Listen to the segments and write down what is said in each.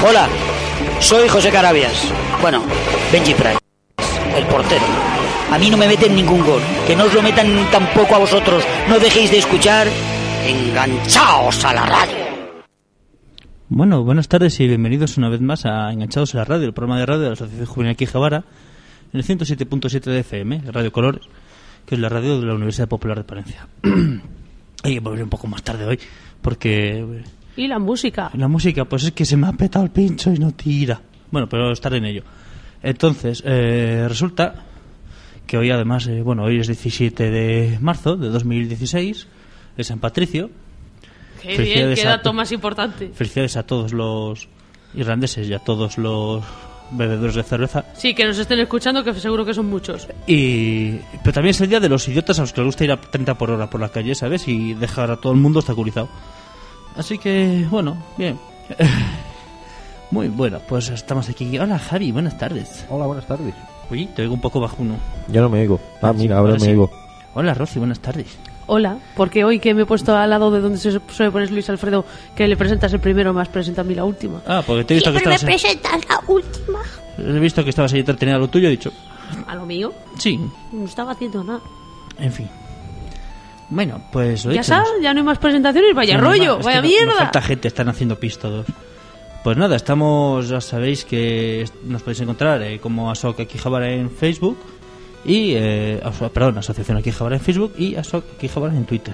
Hola, soy José Carabias. Bueno, Benji Price, el portero. A mí no me meten ningún gol. Que no os lo metan tampoco a vosotros. No dejéis de escuchar. Enganchaos a la radio. Bueno, buenas tardes y bienvenidos una vez más a Enganchados a la radio, el programa de radio de la Asociación Juvenil Quijabara, en el 107.7 de FM, Radio Colores, que es la radio de la Universidad Popular de Palencia. Hay que volver un poco más tarde hoy, porque... ¿Y la música? La música, pues es que se me ha petado el pincho y no tira. Bueno, pero estaré en ello. Entonces, resulta que hoy además, hoy es 17 de marzo de 2016, es San Patricio. Qué bien, qué dato más importante. Felicidades a todos los irlandeses y a todos los bebedores de cerveza. Sí, que nos estén escuchando, que seguro que son muchos. Pero también es el día de los idiotas a los que les gusta ir a 30 por hora por la calle, ¿sabes? Y dejar a todo el mundo obstaculizado. Así que, bueno, bien. Muy bueno, pues estamos aquí. Hola, Javi, buenas tardes. Hola, buenas tardes. Uy, te oigo un poco bajuno. Yo no me oigo. Mira, ahora me oigo. Hola, Rosy, buenas tardes. Hola, porque hoy que me he puesto al lado de donde se suele poner Luis Alfredo, que le presentas el primero, más presenta a mí la última. Ah, porque te he visto Siempre que estabas... me presentas la última. He visto que estabas ahí entretenida a lo tuyo, he dicho... ¿A lo mío? Sí. No estaba haciendo nada. En fin. Bueno, pues... ¿Ya sabes? ¿Ya no hay más presentaciones? ¡Vaya rollo! ¡Vaya mierda! No falta gente, están haciendo pis todos. Pues nada, estamos... Ya sabéis que nos podéis encontrar como ASOC Quijabara en Facebook... Y, Asociación Quijabara en Facebook y ASOC Quijabara en Twitter.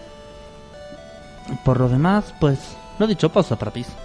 Por lo demás, pues, lo he dicho, pausa para pis.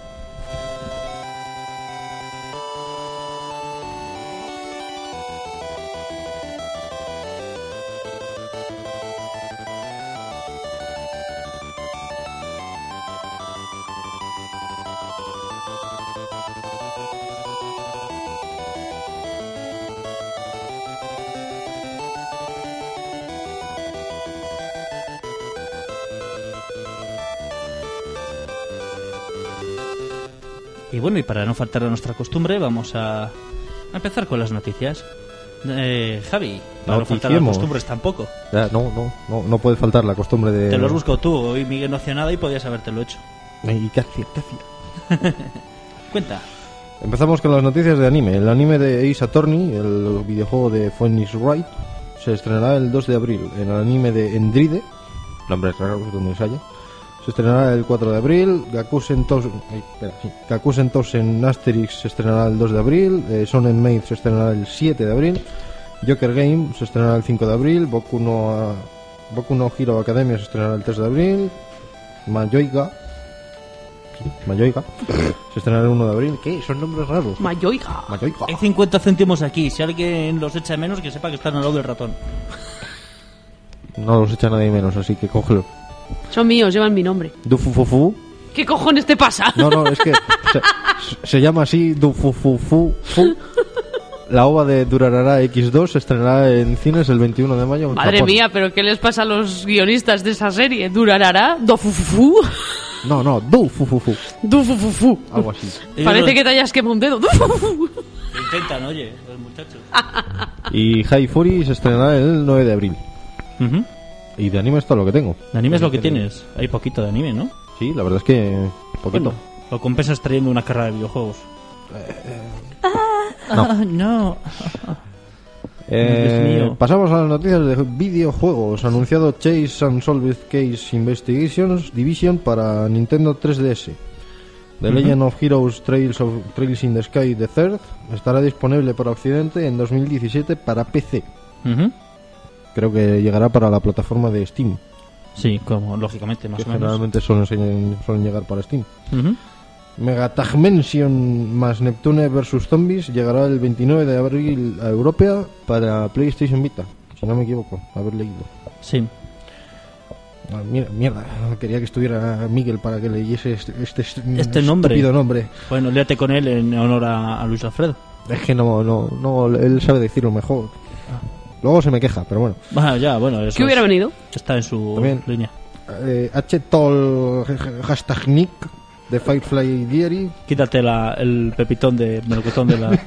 Y bueno, y para no faltar a nuestra costumbre, vamos a empezar con las noticias. Javi, para no faltar a las costumbres tampoco. Ya, no puede faltar la costumbre de... Te lo has buscado tú, hoy Miguel no hacía nada y podías habértelo hecho. ¿Y qué hacía? Cuenta. Empezamos con las noticias de anime. El anime de Ace Attorney, el videojuego de Phoenix Wright, se estrenará el 2 de abril. En el anime de Endride, nombres raros donde se haya, se estrenará el 4 de abril. Gakusen Tousen Asterix se estrenará el 2 de abril. Sonen Maid se estrenará el 7 de abril. Joker Game se estrenará el 5 de abril. Boku no Hero Academia se estrenará el 3 de abril. Mayoiga se estrenará el 1 de abril. ¿Qué? Son nombres raros. Mayoiga. Hay 50 céntimos aquí. Si alguien los echa menos, que sepa que están al lado del ratón. No los echa nadie menos, así que cógelo. Son míos, llevan mi nombre. Dufufufu. ¿Qué cojones te pasa? No, es que se llama así Dufufufu. La ova de Durarara X2 se estrenará en cines el 21 de mayo en Madre Japón. mía, ¿pero qué les pasa a los guionistas de esa serie? ¿Durarara? ¿Dofufufu? No, Dufufufu. Dufufufu. Algo así. Parece que te hayas quemado un dedo. Dufufufu. Lo intentan, oye, los muchachos. Y High Fury se estrenará el 9 de abril. Uh-huh. Y de anime es todo lo que tengo. De anime es lo que tienes. Hay poquito de anime, ¿no? Sí, la verdad es que poquito. Bueno, lo compensas trayendo una carrera de videojuegos. No. Dios mío. Pasamos a las noticias de videojuegos. Anunciado Chase and Solved Case Investigations Division para Nintendo 3DS. The Legend of Heroes Trails in the Sky the Third estará disponible para Occidente en 2017 para PC. Creo que llegará para la plataforma de Steam. Sí, como lógicamente, más que o menos. Generalmente suelen llegar para Steam. Megatagmension más Neptune vs Zombies llegará el 29 de abril a Europa para PlayStation Vita, si no me equivoco, haber leído. Sí. Mierda, quería que estuviera Miguel para que leyese este nombre. Estúpido nombre. Bueno, léate con él en honor a Luis Alfredo. Es que no, él sabe decirlo mejor. Luego se me queja, pero bueno. Eso ¿Qué hubiera venido? Está en su línea. #tol #nick de Firefly Diary. Quítate el pepitón de melocotón de la...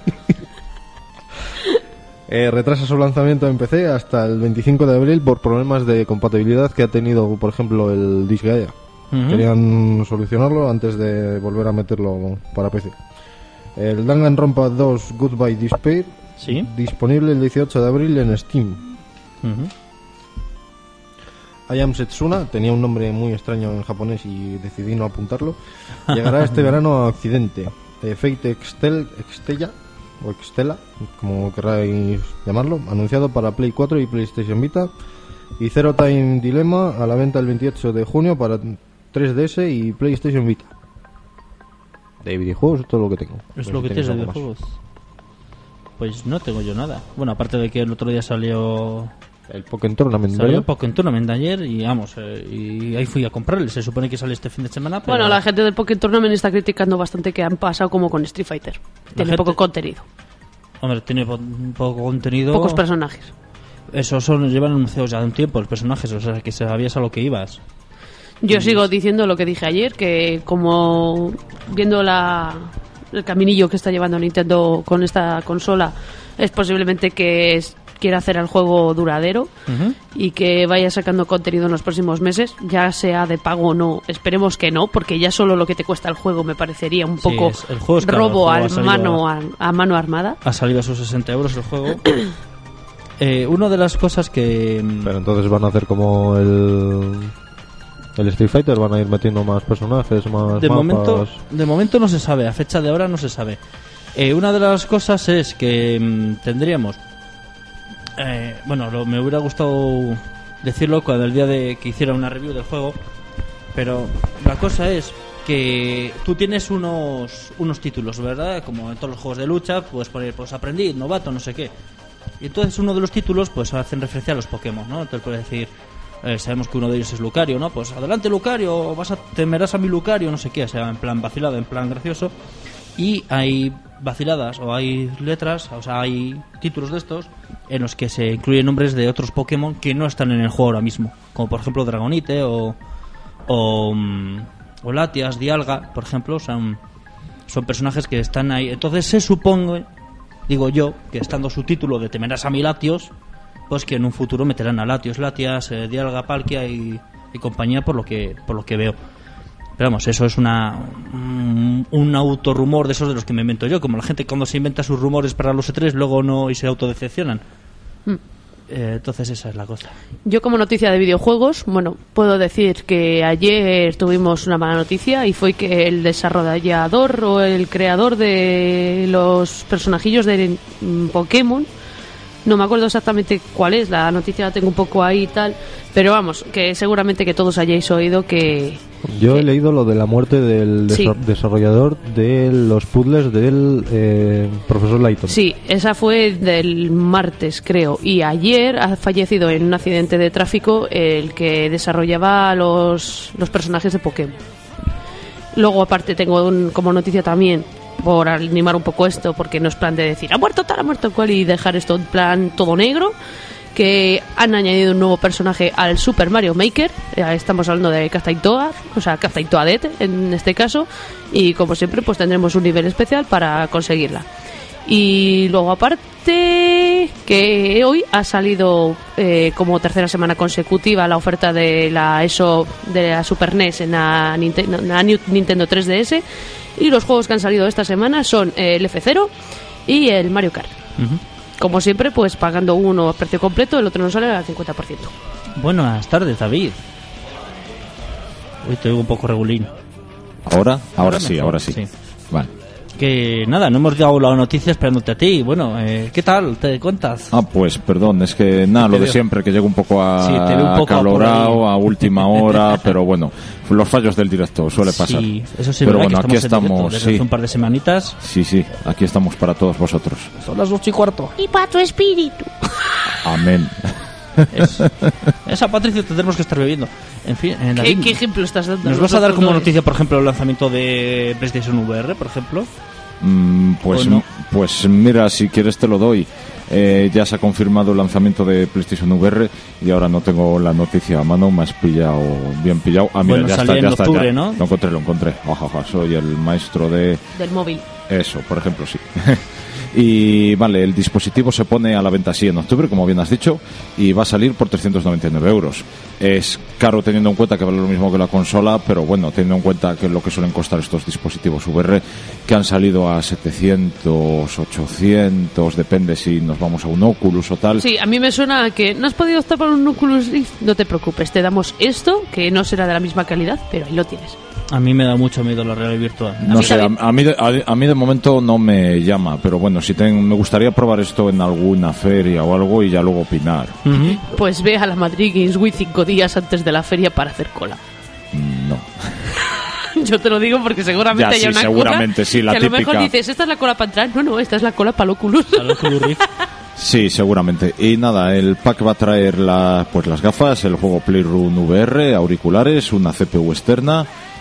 Retrasa su lanzamiento en PC hasta el 25 de abril por problemas de compatibilidad que ha tenido, por ejemplo, el Disgaea. Querían solucionarlo antes de volver a meterlo para PC. El Danganronpa 2 Goodbye Despair, Sí. disponible el 18 de abril en Steam. Ujú. I Am Setsuna, tenía un nombre muy extraño en japonés y decidí no apuntarlo. Llegará este verano a Occidente. Fate Extella, o Extella, como queráis llamarlo, anunciado para Play 4 y PlayStation Vita. Y Zero Time Dilemma a la venta el 28 de junio para 3DS y PlayStation Vita. De videojuegos es todo lo que tengo. Es No lo sé que si tienes de tenéis algo más. videojuegos. Pues no tengo yo nada. Bueno, aparte de que el otro día salió El Pokémon Tournament, Salió ¿verdad? Pokémon Tournament de ayer y vamos, y ahí fui a comprarle. Se supone que sale este fin de semana, pero Bueno, la gente del Pokémon Tournament está criticando bastante que han pasado como con Street Fighter. Tiene gente- poco contenido, hombre, tiene poco contenido. pocos personajes. Eso son llevan anunciados ya de un tiempo los personajes, o sea que sabías a lo que ibas. Yo sigo diciendo lo que dije ayer, que como viendo el caminillo que está llevando Nintendo con esta consola, es posiblemente que quiera hacer el juego duradero Ujú. y que vaya sacando contenido en los próximos meses, ya sea de pago o no. Esperemos que no, porque ya solo lo que te cuesta el juego me parecería un Sí, poco el juego es caro, robo el juego a mano armada. Ha salido a sus 60 euros el juego. Una de las cosas que... Pero entonces van a hacer como el Street Fighter, van a ir metiendo más personajes, más De mapas. momento no se sabe, a fecha de ahora no se sabe. Una de las cosas es que tendríamos... me hubiera gustado decirlo cuando el día de que hiciera una review del juego, pero la cosa es que tú tienes unos títulos, ¿verdad? Como en todos los juegos de lucha, puedes poner pues aprendiz, novato, no sé qué. Y entonces uno de los títulos pues hacen referencia a los Pokémon, ¿no? Entonces puedes decir, sabemos que uno de ellos es Lucario, ¿no? Pues adelante Lucario, temerás a mi Lucario, no sé qué, o sea, en plan vacilado, en plan gracioso. Y hay vaciladas o hay letras, o sea, hay títulos de estos en los que se incluyen nombres de otros Pokémon que no están en el juego ahora mismo, como por ejemplo Dragonite o Latias, Dialga, por ejemplo, son personajes que están ahí. Entonces se supone, digo yo, que estando su título de temerás a mi Latios, pues que en un futuro meterán a Latios, Latias, Dialga, Palkia y compañía por lo que veo. Pero vamos, eso es un autorrumor de esos de los que me invento yo, como la gente cuando se inventa sus rumores para los E3 luego no y se autodecepcionan. Entonces esa es la cosa. Yo como noticia de videojuegos, bueno, puedo decir que ayer tuvimos una mala noticia y fue que el desarrollador o el creador de los personajillos de Pokémon, no me acuerdo exactamente cuál es, la noticia la tengo un poco ahí y tal, pero vamos, que seguramente que todos hayáis oído que... Yo he leído lo de la muerte del Sí. desarrollador de los puzzles del profesor Layton. Sí, esa fue del martes, creo. Y ayer ha fallecido en un accidente de tráfico el que desarrollaba los personajes de Pokémon. Luego, aparte, tengo como noticia también, por animar un poco esto, porque no es plan de decir ha muerto tal, ha muerto cual y dejar esto en plan todo negro, que han añadido un nuevo personaje al Super Mario Maker. Estamos hablando de Captain Toad, o sea, Captain Toadette en este caso, y como siempre pues tendremos un nivel especial para conseguirla. Y luego aparte que hoy ha salido como tercera semana consecutiva la oferta de la ESO de la Super NES en la Nintendo 3DS, y los juegos que han salido esta semana son el F0 y el Mario Kart. Como siempre, pues pagando uno a precio completo, el otro no sale al 50%. Buenas tardes, David. Hoy te oigo un poco regulín. ¿Ahora? Ahora mejor, sí. Vale. Que nada, no hemos dado la noticia esperándote a ti. Bueno, ¿qué tal? ¿Te cuentas? Pues perdón, es que nada, lo de veo. siempre, que llego un poco Sí, te veo un poco acalorado, por ahí. a última hora, pero bueno, los fallos del directo suele pasar. Sí, eso sí, pero verdad bueno, que aquí estamos en estamos, directo desde hace un par de semanitas. Sí, aquí estamos para todos vosotros. Son las 8:15. Y para tu espíritu. Amén. Esa, Patricio, tendremos que estar bebiendo. En fin, David, ¿Qué ejemplo estás dando? ¿nos vas a dar como Nosotros noticia, por ejemplo, el lanzamiento de PlayStation VR, por ejemplo? Pues, ¿O no? pues mira, si quieres te lo doy. Ya se ha confirmado el lanzamiento de PlayStation VR y ahora no tengo la noticia a mano, me has pillado bien pillado. Mira, Bueno, ya salía está, en ya está. octubre, Ya. ¿no? Lo encontré. Ojaja, soy el maestro de... del móvil. Eso, por ejemplo, sí. Y vale, el dispositivo se pone a la venta así en octubre, como bien has dicho, y va a salir por 399 euros. Es caro teniendo en cuenta que vale lo mismo que la consola, pero bueno, teniendo en cuenta que es lo que suelen costar estos dispositivos VR, que han salido a 700, 800, depende si nos vamos a un Oculus o tal. Sí, a mí me suena a que no has podido optar por un Oculus Rift. No te preocupes, te damos esto, que no será de la misma calidad, pero ahí lo tienes. A mí me da mucho miedo la realidad virtual. No sé, a mí de momento no me llama, pero bueno, me gustaría probar esto en alguna feria o algo y ya luego opinar. Pues ve a la Madrid Games Week 5 días antes de la feria para hacer cola. No. Yo te lo digo porque seguramente Ya, hay sí, una seguramente, cola sí, la que a lo mejor típica. dices, esta es la cola para entrar. No, esta es la cola para el Oculus. Al Oculus Rift. Sí, seguramente. Y nada, el pack va a traer pues las gafas, el juego Playroom VR, auriculares, una CPU externa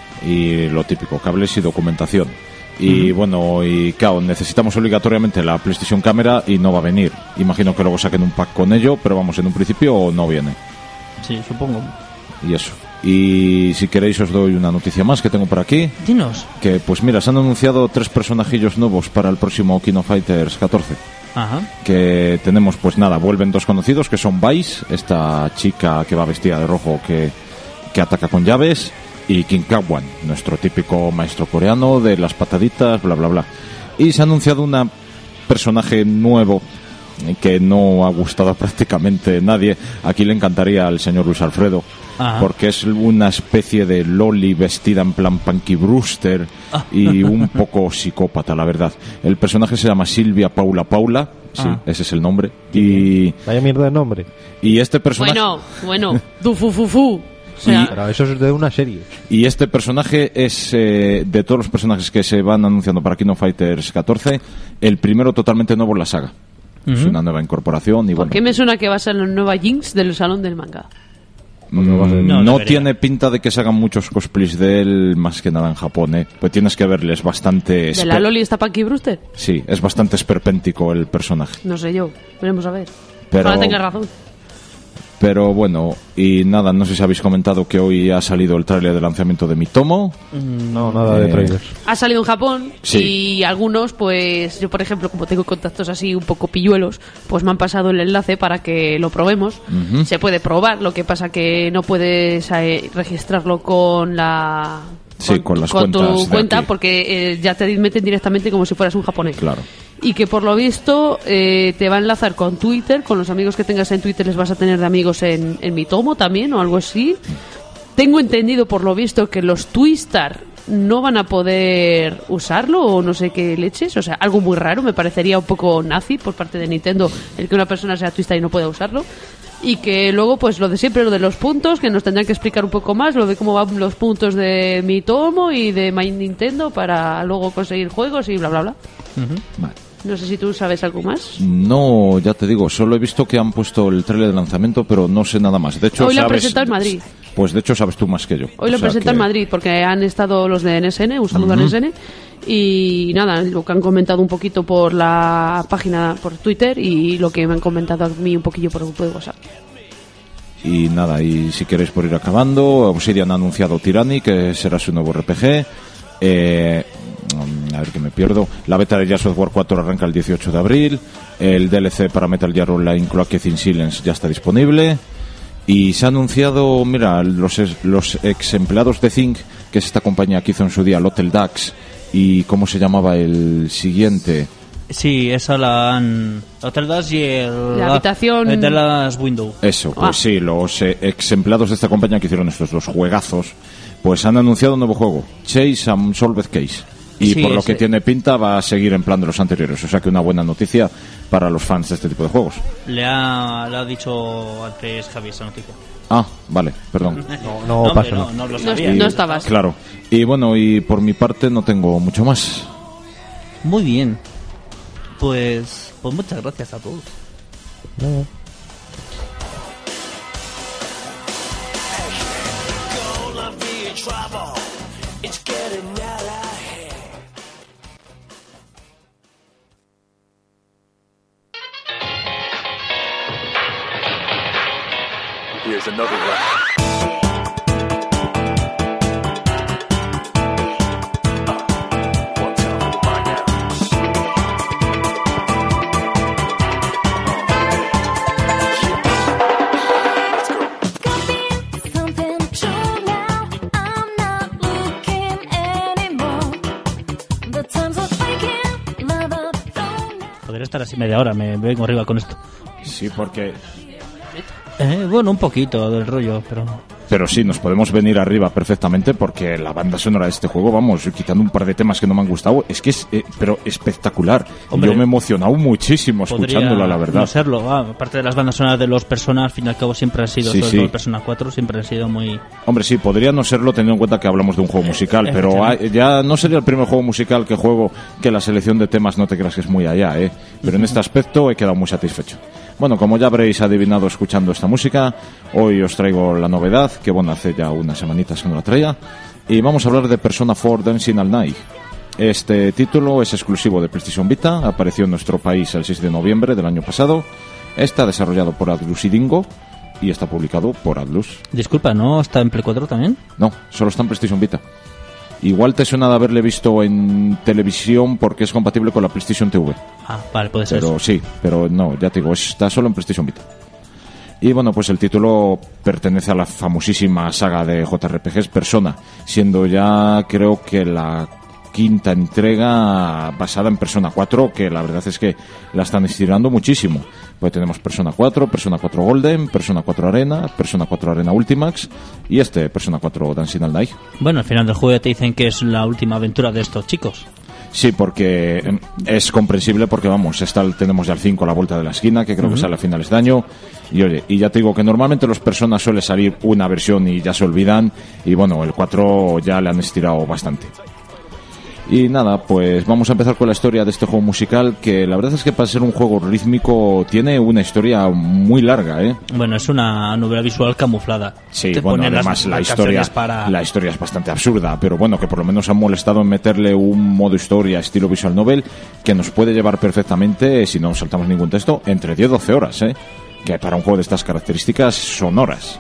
y lo típico, cables y documentación. Y bueno, y claro, necesitamos obligatoriamente la PlayStation Camera y no va a venir. Imagino que luego saquen un pack con ello, pero vamos, en un principio no viene. Sí, supongo. Y eso. Y si queréis os doy una noticia más que tengo por aquí. Dinos. Que pues mira, se han anunciado 3 personajillos nuevos para el próximo King of Fighters 14. Ajá. Que tenemos, pues nada, vuelven 2 conocidos que son Vice, esta chica que va vestida de rojo que ataca con llaves, y King Kwan, nuestro típico maestro coreano de las pataditas, bla bla bla. Y se ha anunciado un personaje nuevo que no ha gustado a prácticamente nadie. Aquí le encantaría al señor Luis Alfredo. Ajá. Porque es una especie de loli vestida en plan Punky Brewster y un poco psicópata, la verdad. El personaje se llama Silvia Paula, sí, ese es el nombre. Y Vaya mierda de nombre. y este personaje Bueno, dufufufu. O sea, Pero eso es de una serie. y este personaje es de todos los personajes que se van anunciando para King of Fighters 14, el primero totalmente nuevo en la saga. Es una nueva incorporación y ¿por bueno. qué me suena que va a ser la nueva Jinx del salón del manga? No, No debería. tiene pinta de que se hagan muchos cosplays de él, más que nada en Japón, Pues tienes que verle, es bastante... ¿De la Loli está Punky Brewster? Sí, es bastante esperpéntico el personaje. No sé yo, veremos a ver. Pero- Ojalá tenga razón. Pero bueno, y nada, no sé si habéis comentado que hoy ha salido el tráiler de lanzamiento de Mitomo. No, nada de trailers. Ha salido en Japón Sí. y algunos, pues yo por ejemplo, como tengo contactos así un poco pilluelos, pues me han pasado el enlace para que lo probemos. Se puede probar, lo que pasa que no puedes registrarlo con la... Sí, con las tu cuentas de cuenta, aquí. porque ya te meten directamente como si fueras un japonés. Claro. Y que por lo visto te va a enlazar con Twitter, con los amigos que tengas en Twitter les vas a tener de amigos en Mitomo también o algo así. Tengo entendido por lo visto que los Twistar no van a poder usarlo o no sé qué leches, o sea, algo muy raro, me parecería un poco nazi por parte de Nintendo el que una persona sea Twistar y no pueda usarlo. Y que luego, pues lo de siempre, lo de los puntos, que nos tendrán que explicar un poco más, lo de cómo van los puntos de Mitomo y de My Nintendo para luego conseguir juegos y bla, bla, bla. Vale. No sé si tú sabes algo más. No, ya te digo, solo he visto que han puesto el tráiler de lanzamiento, pero no sé nada más. De hecho, Hoy lo han sabes- presentado en Madrid. Pues de hecho sabes tú más que yo. Hoy lo O sea presentan en que- Madrid porque han estado los de NSN, un saludo a NSN. Y nada, lo que han comentado un poquito por la página, por Twitter y lo que me han comentado a mí un poquillo por el grupo de WhatsApp. Y nada, y si queréis por ir acabando, Obsidian ha anunciado Tyranny, que será su nuevo RPG. A ver que me pierdo. La beta de Gears of War 4 arranca el 18 de abril. El DLC para Metal Gear Online Cloaked in Silence ya está disponible. Y se ha anunciado, mira, los ex empleados de Think, que es esta compañía que hizo en su día el Hotel Dax. ¿Y cómo se llamaba el siguiente? Sí, esa la han... Hotel Dash y el... La habitación- El de las Windows. Eso, pues Ah. sí, los ex empleados de esta compañía que hicieron estos dos juegazos, pues han anunciado un nuevo juego, Chase Unsolved Case. Y Sí, por lo ese. que tiene pinta va a seguir en plan de los anteriores, o sea que una buena noticia para los fans de este tipo de juegos. Le ha dicho antes Javi esa noticia. Ah, vale, perdón. No hombre, pasa nada. no lo No, sabía. no estabas. Claro. Y bueno, y por mi parte no tengo mucho más. Muy bien. Pues muchas gracias a todos. Here's another one. One time for the mind now. estar así media hora, me vengo arriba con esto. Sí, porque... Bueno, un poquito del rollo, Pero sí, nos podemos venir arriba perfectamente porque la banda sonora de este juego, vamos, quitando un par de temas que no me han gustado, es que es pero espectacular. Hombre, yo me he emocionado muchísimo escuchándola, la verdad. No serlo, aparte de las bandas sonoras de los Persona, al fin y al cabo siempre han sido, Sí, sobre sí. todo el Persona 4, siempre han sido muy... Hombre, sí, podría no serlo teniendo en cuenta que hablamos de un juego musical, pero ya no sería el primer juego musical que juego que la selección de temas no te creas que es muy allá, ¿eh? Pero en este aspecto he quedado muy satisfecho. Bueno, como ya habréis adivinado escuchando esta música, hoy os traigo la novedad, que bueno, hace ya unas semanitas que no la traía, y vamos a hablar de Persona 4 Dancing All Night. Este título es exclusivo de PlayStation Vita, apareció en nuestro país el 6 de noviembre del año pasado, está desarrollado por Atlus y Dingo, y está publicado por Atlus. Disculpa, ¿no está en Play 4 también? No, solo está en PlayStation Vita. Igual te suena de haberle visto en televisión porque es compatible con la PlayStation TV. Ah, vale, puede ser. Pero sí, pero no, ya te digo, está solo en PlayStation Vita. Y bueno, pues el título pertenece a la famosísima saga de JRPGs Persona, siendo ya creo que la quinta entrega basada en Persona 4, que la verdad es que la están estirando muchísimo. Pues tenemos Persona 4, Persona 4 Golden, Persona 4 Arena, Persona 4 Arena Ultimax y Persona 4 Dancing All Night. Bueno, al final del juego ya te dicen que es la última aventura de estos chicos. Sí, porque es comprensible porque vamos, tenemos ya el 5 a la vuelta de la esquina, que creo que sale a finales de año. Y oye, y ya te digo que normalmente los Personas suele salir una versión y ya se olvidan. Y bueno, el 4 ya le han estirado bastante. Y nada, pues vamos a empezar con la historia de este juego musical, que la verdad es que para ser un juego rítmico tiene una historia muy larga, ¿eh? Bueno, es una novela visual camuflada. Sí, Te bueno, ponen además la canciones para... historia es bastante absurda, pero bueno, que por lo menos han molestado en meterle un modo historia estilo visual novel que nos puede llevar perfectamente, si no saltamos ningún texto, entre 10 y 12 horas, ¿eh? Que para un juego de estas características son horas.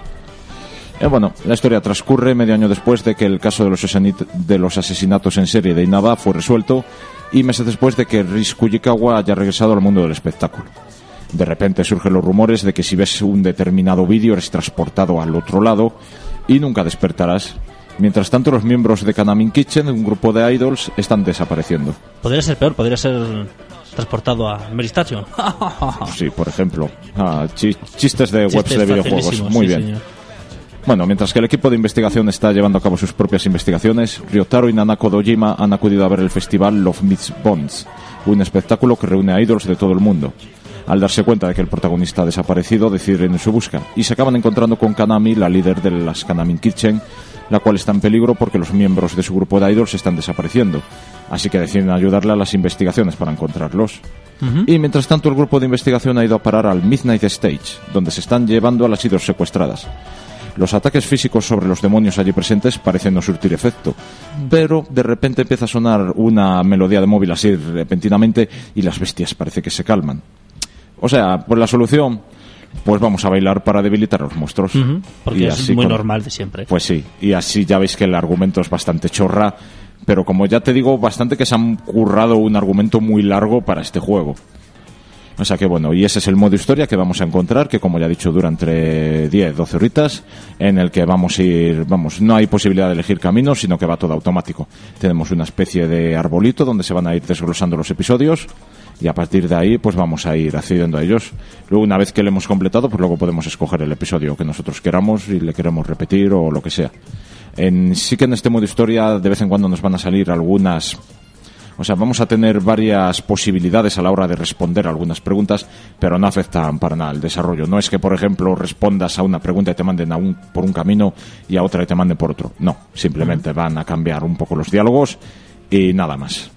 Bueno, la historia transcurre medio año después de que el caso de los asesinatos en serie de Inaba fue resuelto y meses después de que Riz Kujikawa haya regresado al mundo del espectáculo. De repente surgen los rumores de que si ves un determinado vídeo eres transportado al otro lado y nunca despertarás. Mientras tanto, los miembros de Kanamin Kitchen, un grupo de idols, están desapareciendo. Podría ser peor, podría ser transportado a Mary Station. Sí, por ejemplo. Chistes de webs de videojuegos. Muy bien. Señor. Bueno, mientras que el equipo de investigación está llevando a cabo sus propias investigaciones, Ryotaro y Nanako Dojima han acudido a ver el festival Love Meets Bonds, un espectáculo que reúne a idols de todo el mundo. Al darse cuenta de que el protagonista ha desaparecido, deciden en su busca y se acaban encontrando con Kanami, la líder de las Kanamin Kitchen, la cual está en peligro porque los miembros de su grupo de idols están desapareciendo. Así que deciden ayudarle a las investigaciones para encontrarlos. Y mientras tanto, el grupo de investigación ha ido a parar al Midnight Stage, donde se están llevando a las idols secuestradas. Los ataques físicos sobre los demonios allí presentes parecen no surtir efecto, pero de repente empieza a sonar una melodía de móvil así repentinamente y las bestias parece que se calman. O sea, pues la solución, pues vamos a bailar para debilitar a los monstruos. Porque y es así muy normal de siempre. Pues sí, y así ya veis que el argumento es bastante chorra, pero como ya te digo, bastante que se han currado un argumento muy largo para este juego. O sea que bueno, y ese es el modo historia que vamos a encontrar, que como ya he dicho dura entre 10-12 horitas, en el que vamos a ir, no hay posibilidad de elegir caminos, sino que va todo automático. Tenemos una especie de arbolito donde se van a ir desglosando los episodios y a partir de ahí pues vamos a ir accediendo a ellos. Luego una vez que lo hemos completado, pues luego podemos escoger el episodio que nosotros queramos y le queremos repetir o lo que sea. Sí que en este modo historia de vez en cuando nos van a salir algunas... O sea, vamos a tener varias posibilidades a la hora de responder a algunas preguntas, pero no afectan para nada el desarrollo. No es que, por ejemplo, respondas a una pregunta y te manden por un camino y a otra y te manden por otro. No, simplemente van a cambiar un poco los diálogos y nada más.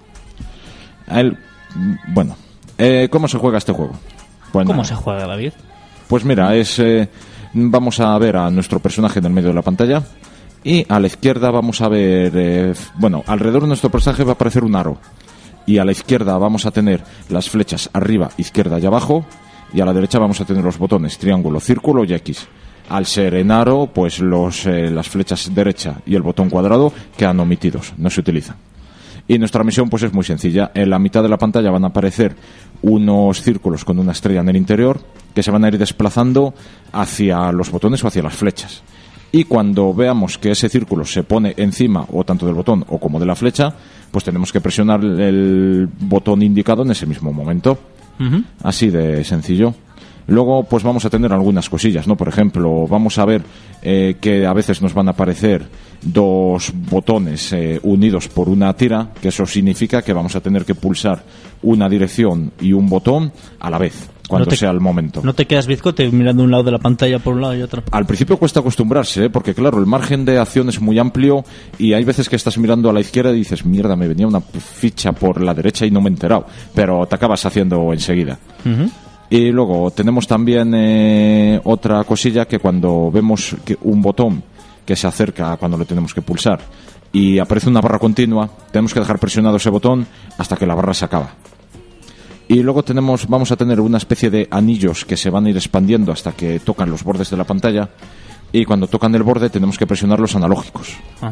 Bueno, ¿cómo se juega este juego? Pues ¿Cómo nada. se juega, David? Pues mira, vamos a ver a nuestro personaje en el medio de la pantalla. Y a la izquierda vamos a ver, alrededor de nuestro personaje va a aparecer un aro. Y a la izquierda vamos a tener las flechas arriba, izquierda y abajo. Y a la derecha vamos a tener los botones triángulo, círculo y X. Al ser en aro, pues las flechas derecha y el botón cuadrado quedan omitidos, no se utilizan. Y nuestra misión pues es muy sencilla. En la mitad de la pantalla van a aparecer unos círculos con una estrella en el interior que se van a ir desplazando hacia los botones o hacia las flechas. Y cuando veamos que ese círculo se pone encima o tanto del botón o como de la flecha, pues tenemos que presionar el botón indicado en ese mismo momento. Así de sencillo. Luego, pues vamos a tener algunas cosillas, ¿no? Por ejemplo, vamos a ver que a veces nos van a aparecer dos botones unidos por una tira, que eso significa que vamos a tener que pulsar una dirección y un botón a la vez, cuando sea el momento. No te quedas bizcote mirando un lado de la pantalla por un lado y otro. Al principio cuesta acostumbrarse, porque claro, el margen de acción es muy amplio y hay veces que estás mirando a la izquierda y dices, mierda, me venía una ficha por la derecha y no me he enterado, pero te acabas haciendo enseguida. Y luego tenemos también otra cosilla, que cuando vemos que un botón que se acerca cuando lo tenemos que pulsar y aparece una barra continua, tenemos que dejar presionado ese botón hasta que la barra se acaba. Y luego vamos a tener una especie de anillos que se van a ir expandiendo hasta que tocan los bordes de la pantalla, y cuando tocan el borde tenemos que presionar los analógicos.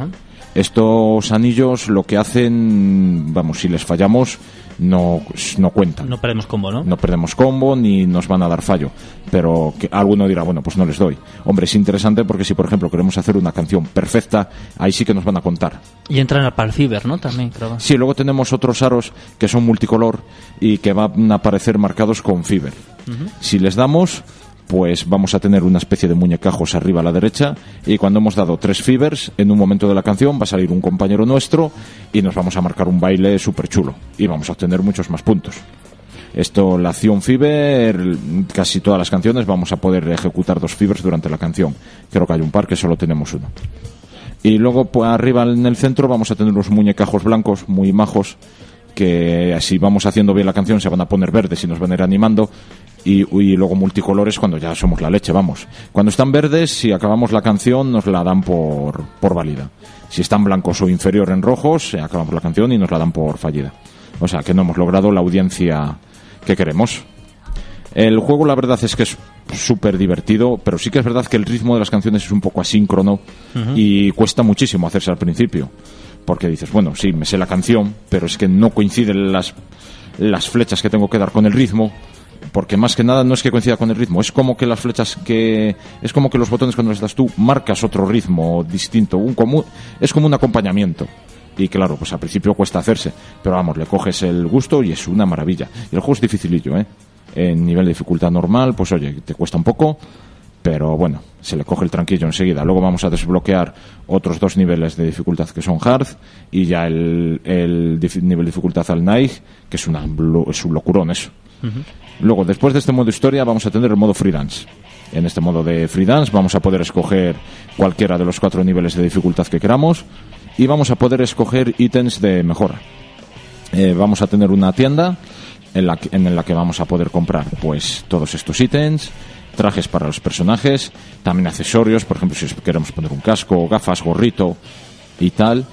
Estos anillos lo que hacen, vamos, si les fallamos no cuentan. No perdemos combo, ¿no? No perdemos combo ni nos van a dar fallo. Pero que alguno dirá, bueno, pues no les doy. Hombre, es interesante porque si, por ejemplo, queremos hacer una canción perfecta, ahí sí que nos van a contar. Y entran al Parciver, ¿no? También, creo. Sí, luego tenemos otros aros que son multicolor y que van a aparecer marcados con Fiber. Si les damos, pues vamos a tener una especie de muñecajos arriba a la derecha, y cuando hemos dado 3 fibers, en un momento de la canción va a salir un compañero nuestro y nos vamos a marcar un baile súper chulo y vamos a obtener muchos más puntos. Esto, la acción fiber, casi todas las canciones vamos a poder ejecutar 2 fibers durante la canción. Creo que hay un par que solo tenemos uno. Y luego, pues, arriba en el centro vamos a tener unos muñecajos blancos muy majos, que si vamos haciendo bien la canción se van a poner verdes y nos van a ir animando. Y luego multicolores cuando ya somos la leche, vamos. Cuando están verdes, si acabamos la canción, nos la dan por válida. Si están blancos o inferior en rojos, acabamos la canción y nos la dan por fallida. O sea, que no hemos logrado la audiencia que queremos. El juego, la verdad es que es súper divertido, pero sí que es verdad que el ritmo de las canciones es un poco asíncrono y cuesta muchísimo hacerse al principio. Porque dices, bueno, sí, me sé la canción, pero es que no coinciden las flechas que tengo que dar con el ritmo. Porque más que nada no es que coincida con el ritmo, es como que las flechas es como que los botones cuando les das tú marcas otro ritmo distinto, es como un acompañamiento. Y claro, pues al principio cuesta hacerse, pero vamos, le coges el gusto y es una maravilla. Y el juego es dificilillo, en nivel de dificultad normal, pues oye, te cuesta un poco, pero bueno, se le coge el tranquillo enseguida. Luego vamos a desbloquear otros 2 niveles de dificultad que son hard, y ya el nivel de dificultad al Naig, que es un locurón eso. Luego, después de este modo historia, vamos a tener el modo freedance. En este modo de freedance vamos a poder escoger cualquiera de los 4 niveles de dificultad que queramos, y vamos a poder escoger ítems de mejora. Vamos a tener una tienda en la que vamos a poder comprar pues todos estos ítems, trajes para los personajes, también accesorios, por ejemplo, si queremos poner un casco, gafas, gorrito y tal.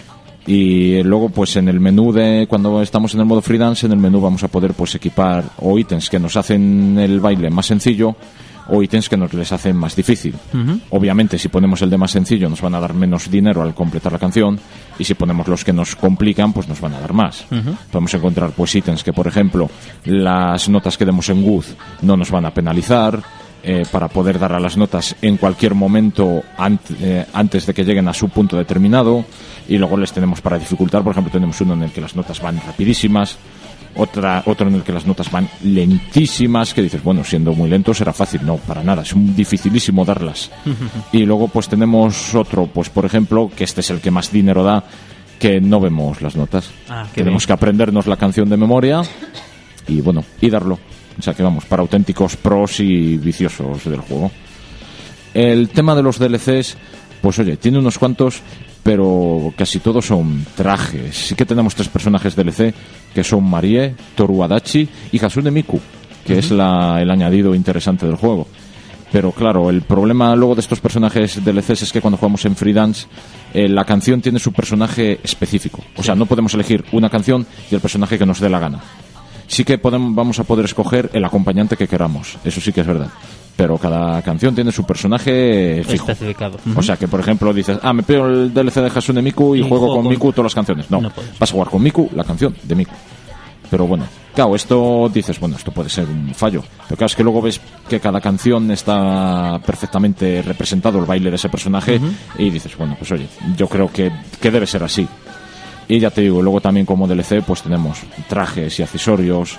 Y luego, pues en el menú cuando estamos en el modo freedance, en el menú vamos a poder pues equipar o ítems que nos hacen el baile más sencillo o ítems que nos les hacen más difícil. Obviamente, si ponemos el de más sencillo nos van a dar menos dinero al completar la canción, y si ponemos los que nos complican pues nos van a dar más. Podemos encontrar pues ítems que, por ejemplo, las notas que demos en Good no nos van a penalizar, para poder dar a las notas en cualquier momento antes de que lleguen a su punto determinado. Y luego les tenemos para dificultar, por ejemplo, tenemos uno en el que las notas van rapidísimas, otro en el que las notas van lentísimas, que dices, bueno, siendo muy lento será fácil. No, para nada, es dificilísimo darlas. Y luego pues tenemos otro, pues por ejemplo, que este es el que más dinero da, que no vemos las notas. Tenemos que aprendernos la canción de memoria y bueno, y darlo. O sea que vamos, para auténticos pros y viciosos del juego. El tema de los DLCs, pues oye, tiene unos cuantos, pero casi todos son trajes. Sí que tenemos 3 personajes DLC, que son Marie, Toru Adachi y Hasune Miku, que es el añadido interesante del juego. Pero claro, el problema luego de estos personajes DLCs es que cuando jugamos en Freedance, la canción tiene su personaje específico. O sea, no podemos elegir una canción y el personaje que nos dé la gana. Sí que vamos a poder escoger el acompañante que queramos, eso sí que es verdad. Pero cada canción tiene su personaje fijo. Especificado. O sea que, por ejemplo, dices, me pido el DLC de Hasune Miku y juego con Miku todas las canciones. No, vas a jugar con Miku la canción de Miku. Pero bueno, claro, esto dices, bueno, esto puede ser un fallo. Pero claro, es que luego ves que cada canción está perfectamente representado el baile de ese personaje, y dices, bueno, pues oye, yo creo que debe ser así. Y ya te digo, luego también como DLC pues tenemos trajes y accesorios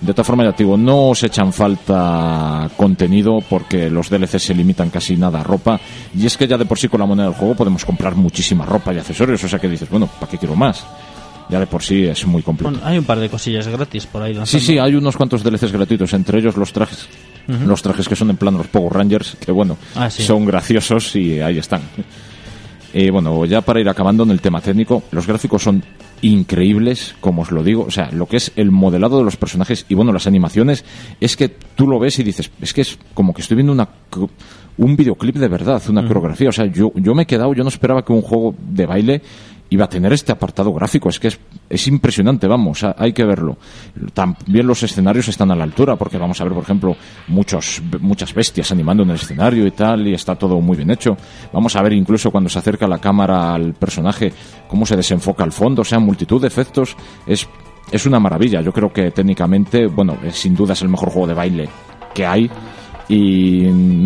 De otra forma, ya te digo, no os echan falta contenido porque los DLC se limitan casi nada a ropa. Y es que ya de por sí con la moneda del juego podemos comprar muchísima ropa y accesorios. O sea que dices, bueno, ¿para qué quiero más? Ya de por sí es muy completo. Bueno, hay un par de cosillas gratis por ahí lanzando. Sí, hay unos cuantos DLCs gratuitos, entre ellos los trajes. Los trajes que son en plan los Power Rangers, que bueno, Sí. son graciosos y ahí están. Bueno, ya para ir acabando en el tema técnico, los gráficos son increíbles, como os lo digo. O sea, lo que es el modelado de los personajes y bueno, las animaciones, es que tú lo ves y dices, es que es como que estoy viendo un videoclip de verdad, una coreografía. O sea, yo me he quedado, yo no esperaba que un juego de baile iba a tener este apartado gráfico. Es que es impresionante, vamos, hay que verlo. También los escenarios están a la altura, porque vamos a ver, por ejemplo, muchas bestias animando en el escenario y tal, y está todo muy bien hecho. Vamos a ver incluso cuando se acerca la cámara al personaje, cómo se desenfoca al fondo, o sea, multitud de efectos. Es una maravilla. Yo creo que técnicamente, bueno, sin duda es el mejor juego de baile que hay. Y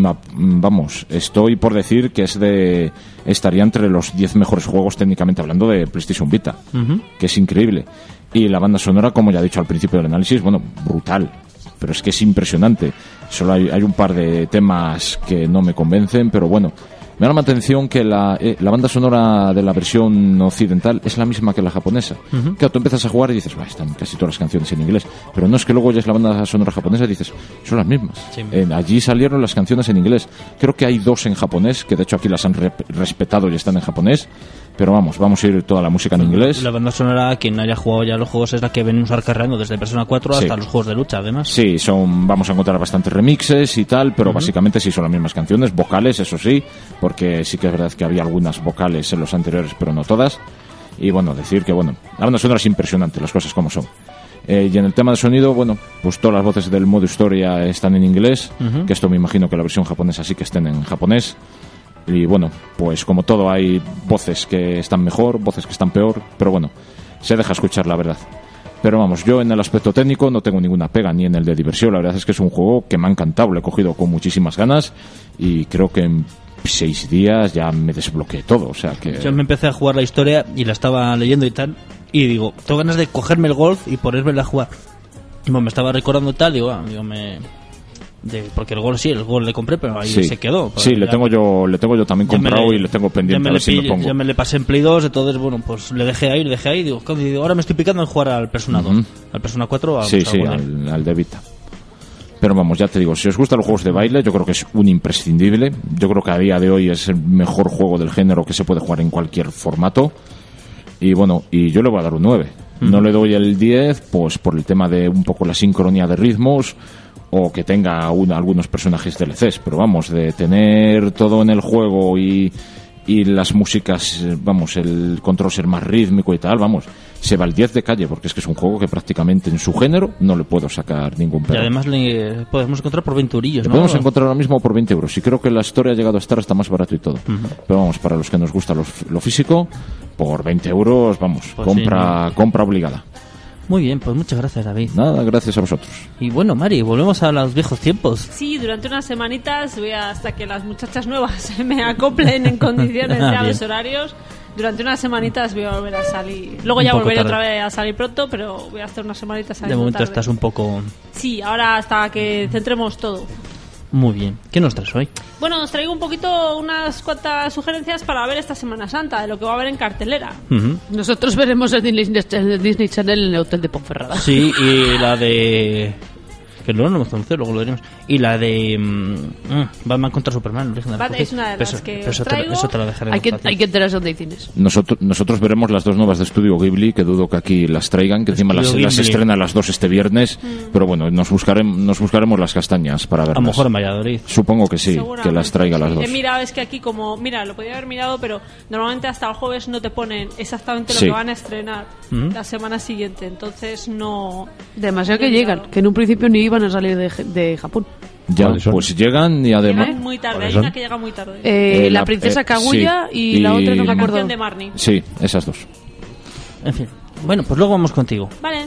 vamos, estoy por decir que estaría entre los 10 mejores juegos técnicamente hablando de PlayStation Vita, que es increíble. Y la banda sonora, como ya he dicho al principio del análisis, bueno, brutal, pero es que es impresionante. Solo hay un par de temas que no me convencen, pero bueno, me llama la atención que la banda sonora de la versión occidental es la misma que la japonesa. Claro, tú empiezas a jugar y dices, están casi todas las canciones en inglés, pero no es que luego ya es la banda sonora japonesa y dices, son las mismas. Sí. Allí salieron las canciones en inglés. Creo que hay 2 en japonés, que de hecho aquí las han respetado y están en japonés. Pero vamos a ir toda la música en inglés. La banda sonora, quien haya jugado ya los juegos, es la que ven usar cargando desde Persona 4 hasta los juegos de lucha, además. Sí, vamos a encontrar bastantes remixes y tal, pero básicamente sí son las mismas canciones, vocales, eso sí, porque sí que es verdad que había algunas vocales en los anteriores, pero no todas. Y bueno, decir que la banda sonora es impresionante, las cosas como son. Y en el tema de sonido, bueno, pues todas las voces del modo historia están en inglés, que esto me imagino que la versión japonesa sí que estén en japonés. Y bueno, pues como todo, hay voces que están mejor, voces que están peor, pero bueno, se deja escuchar, la verdad. Pero vamos, yo en el aspecto técnico no tengo ninguna pega, ni en el de diversión. La verdad es que es un juego que me ha encantado, lo he cogido con muchísimas ganas y creo que en 6 días ya me desbloqueé todo. O sea que yo me empecé a jugar la historia y la estaba leyendo y tal, y digo, tengo ganas de cogerme el Golf y ponérmela a jugar. Y bueno, me estaba recordando tal, porque el Gol le compré, pero ahí se quedó. Sí, le tengo yo también comprado y le tengo pendiente a ver si me pongo. Ya me le pasé en Play 2, entonces bueno, pues le dejé ahí, digo, ahora me estoy picando en jugar al Persona 2, al Persona 4, al de Vita. Pero vamos, ya te digo, si os gustan los juegos de baile, yo creo que es un imprescindible. Yo creo que a día de hoy es el mejor juego del género que se puede jugar en cualquier formato. Y bueno, y yo le voy a dar un 9. No le doy el 10, pues por el tema de un poco la sincronía de ritmos, o que tenga algunos personajes DLCs, pero vamos, de tener todo en el juego y las músicas, vamos, el control ser más rítmico y tal, vamos, se va el 10 de calle, porque es que es un juego que prácticamente en su género no le puedo sacar ningún pero. Y además le podemos encontrar por 20 eurillos, ¿no? Podemos encontrar ahora mismo por 20 euros, y creo que la historia ha llegado a estar hasta más barato y todo. Pero vamos, para los que nos gusta lo físico, por 20 euros, vamos, pues compra obligada. Muy bien, pues muchas gracias, David. Nada, gracias a vosotros. Y bueno, Mari, volvemos a los viejos tiempos. Sí, durante unas semanitas, hasta que las muchachas nuevas se me acoplen en condiciones ya los horarios. Durante unas semanitas voy a volver a salir. Luego ya volveré otra vez a salir pronto, pero voy a hacer unas semanitas saliendo. De momento tarde. Estás un poco... Sí, ahora hasta que centremos todo. Muy bien. ¿Qué nos traes hoy? Bueno, os traigo unas cuantas sugerencias para ver esta Semana Santa, de lo que va a haber en cartelera. Nosotros veremos el Disney Channel en el Hotel de Ponferrada. Sí, y la de... que luego no hemos conocido, luego lo veremos. Y la de Batman contra Superman. Es una de las que os traigo. Eso te la dejaremos. Hay que enterarse dónde hay cines. Nosotros veremos las 2 nuevas de Estudio Ghibli, que dudo que aquí las traigan, que encima las estrenan las 2 este viernes. Pero bueno, nos buscaremos las castañas para verlas. A lo mejor en Valladolid. Supongo que sí, que las traiga las 2. He mirado, es que aquí como... Mira, lo podía haber mirado, pero normalmente hasta el jueves no te ponen exactamente lo que van a estrenar la semana siguiente. Entonces no... Demasiado que llegan, que en un principio ni iban a salir de Japón. Ya, pues llegan y además... Muy tarde, hay una que llega muy tarde. La princesa Kaguya y la otra no me acuerdo. La canción de Marnie. Sí, esas 2. En fin, bueno, pues luego vamos contigo. Vale.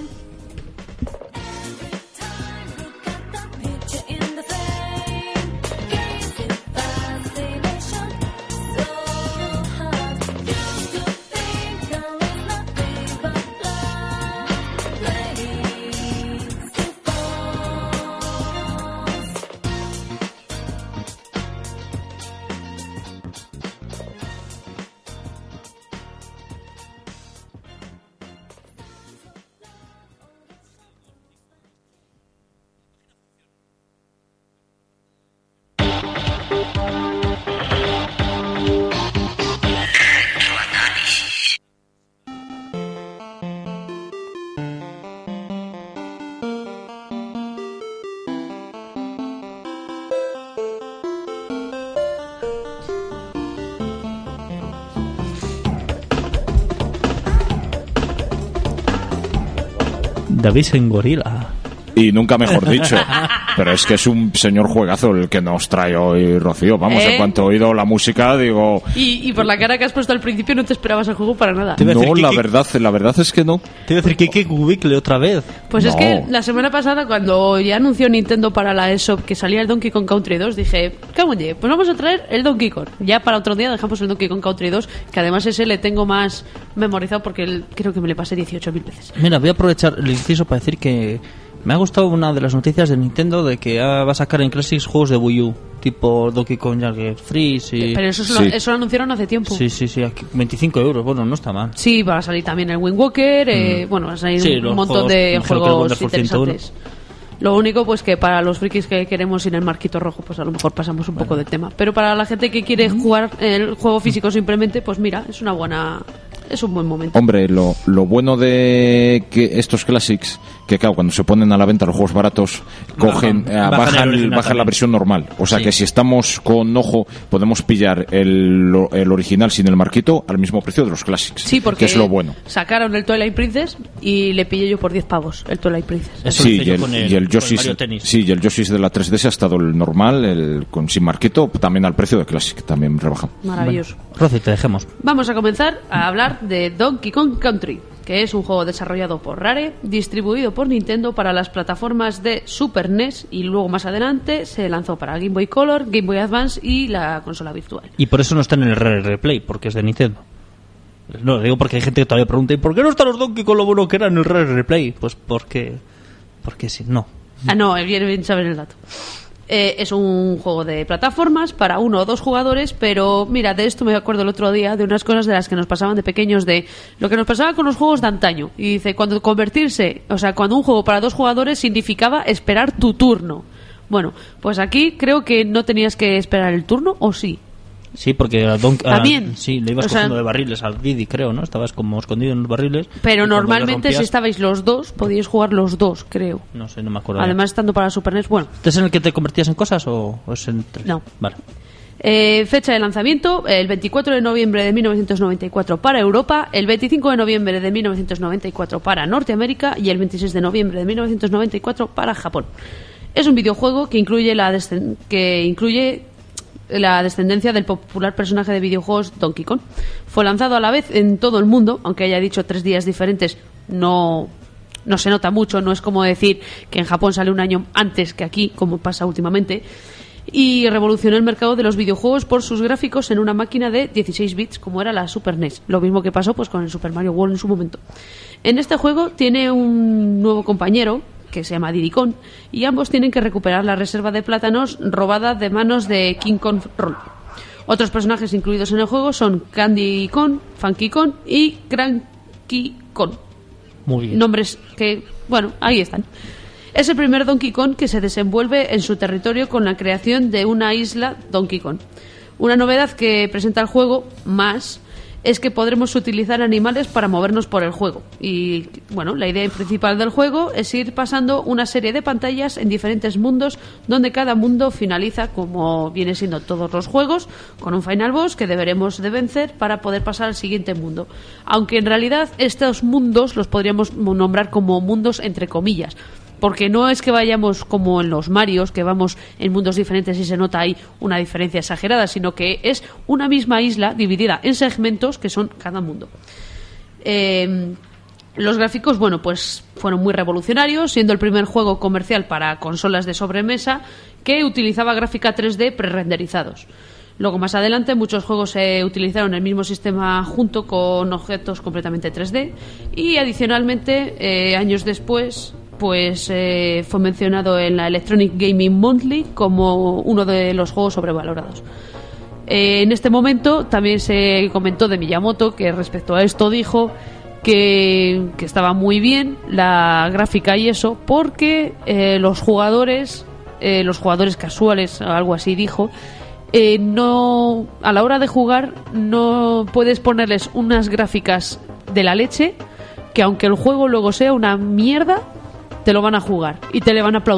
David en Gorila. Y nunca mejor dicho. Pero es que es un señor juegazo el que nos trae hoy Rocío. Vamos, en cuanto he oído la música, digo... Y por la cara que has puesto al principio no te esperabas el juego para nada. No, la verdad es que no. Te iba a decir que Google otra vez. Pues No. es que la semana pasada, cuando ya anunció Nintendo para la eShop que salía el Donkey Kong Country 2, dije, cagoñe, pues vamos a traer el Donkey Kong. Ya para otro día dejamos el Donkey Kong Country 2, que además ese le tengo más memorizado porque creo que me le pasé 18.000 veces. Mira, voy a aprovechar el inciso para decir que me ha gustado una de las noticias de Nintendo de que va a sacar en Classics juegos de Wii U, tipo Donkey Kong Jungle Freeze y... Pero eso, Sí. eso lo anunciaron hace tiempo. Sí, aquí, 25 euros, bueno, no está mal. Sí, va a salir también el Wind Walker, bueno, va a salir Sí, un los montón juegos, de imagino que el juegos Wonderful 101. interesantes. Lo único, pues que para los frikis que queremos ir en el marquito rojo, pues a lo mejor pasamos un poco del tema. Pero para la gente que quiere jugar el juego físico simplemente, pues mira, es un buen momento. Hombre, lo bueno de que estos Classics, que claro, cuando se ponen a la venta los juegos baratos, Bajan el bajan original la también. versión normal. O sea Sí. que si estamos con ojo, podemos pillar el original sin el marquito al mismo precio de los Classics. Sí, porque que es lo bueno. sacaron el Twilight Princess y le pillé yo por 10 pavos el Twilight Princess. Eso lo Sí, hice y yo el, con y el con Yoshi's, Mario Tennis. sí, y el Yoshi's de la 3DS ha estado el normal, el con sin marquito, también al precio de Classic, también rebajado. Maravilloso. Rosy, te dejemos. Vamos a comenzar a hablar de Donkey Kong Country, que es un juego desarrollado por Rare, distribuido por Nintendo para las plataformas de Super NES y luego más adelante se lanzó para Game Boy Color, Game Boy Advance y la consola virtual. Y por eso no está en el Rare Replay, porque es de Nintendo. No, lo digo porque hay gente que todavía pregunta, ¿y por qué no están los Donkey con lo bueno que era en el Rare Replay? Pues porque sí, no. Ah, no, bien saber el dato. Es un juego de plataformas para 1 o 2 jugadores, pero mira, de esto me acuerdo el otro día, de unas cosas de las que nos pasaban de pequeños, de lo que nos pasaba con los juegos de antaño. Y dice, cuando un juego para 2 jugadores significaba esperar tu turno. Bueno, pues aquí creo que no tenías que esperar el turno, ¿o sí? Sí, porque También. sí, le ibas O sea, cogiendo de barriles al Didi, creo, ¿no? Estabas como escondido en los barriles. Pero y cuando le normalmente si rompías- estabais los dos, podíais jugar los dos, creo. No sé, no me acuerdo. Además, estando para Super NES, bueno, ¿Este es en el que te convertías en cosas o es en 3? No. Vale. Fecha de lanzamiento, el 24 de noviembre de 1994 para Europa, el 25 de noviembre de 1994 para Norteamérica y el 26 de noviembre de 1994 para Japón. Es un videojuego que incluye la descendencia del popular personaje de videojuegos Donkey Kong. Fue lanzado a la vez en todo el mundo, aunque haya dicho 3 días diferentes, no se nota mucho, no es como decir que en Japón sale un año antes que aquí, como pasa últimamente. Y revolucionó el mercado de los videojuegos por sus gráficos en una máquina de 16 bits como era la Super NES. Lo mismo que pasó pues con el Super Mario World en su momento. En este juego tiene un nuevo compañero que se llama Diddy Kong y ambos tienen que recuperar la reserva de plátanos robada de manos de King Kong Roll. Otros personajes incluidos en el juego son Candy Kong, Funky Kong y Cranky Kong. Muy bien. Nombres que, bueno, ahí están. Es el primer Donkey Kong que se desenvuelve en su territorio con la creación de una isla Donkey Kong. Una novedad que presenta el juego más es que podremos utilizar animales para movernos por el juego. Y bueno, la idea principal del juego es ir pasando una serie de pantallas en diferentes mundos, donde cada mundo finaliza, como viene siendo todos los juegos, con un final boss que deberemos de vencer para poder pasar al siguiente mundo. Aunque en realidad estos mundos los podríamos nombrar como mundos entre comillas, porque no es que vayamos como en los Marios, que vamos en mundos diferentes y se nota ahí una diferencia exagerada, sino que es una misma isla dividida en segmentos que son cada mundo. Los gráficos, bueno, pues fueron muy revolucionarios, siendo el primer juego comercial para consolas de sobremesa que utilizaba gráfica 3D pre-renderizados. Luego, más adelante, muchos juegos utilizaron el mismo sistema junto con objetos completamente 3D y, adicionalmente, años después, pues fue mencionado en la Electronic Gaming Monthly como uno de los juegos sobrevalorados. En este momento también se comentó de Miyamoto que respecto a esto dijo que estaba muy bien la gráfica y eso, porque los jugadores casuales, algo así dijo, no, a la hora de jugar no puedes ponerles unas gráficas de la leche que aunque el juego luego sea una mierda te lo van a jugar y te le van a aplaudir.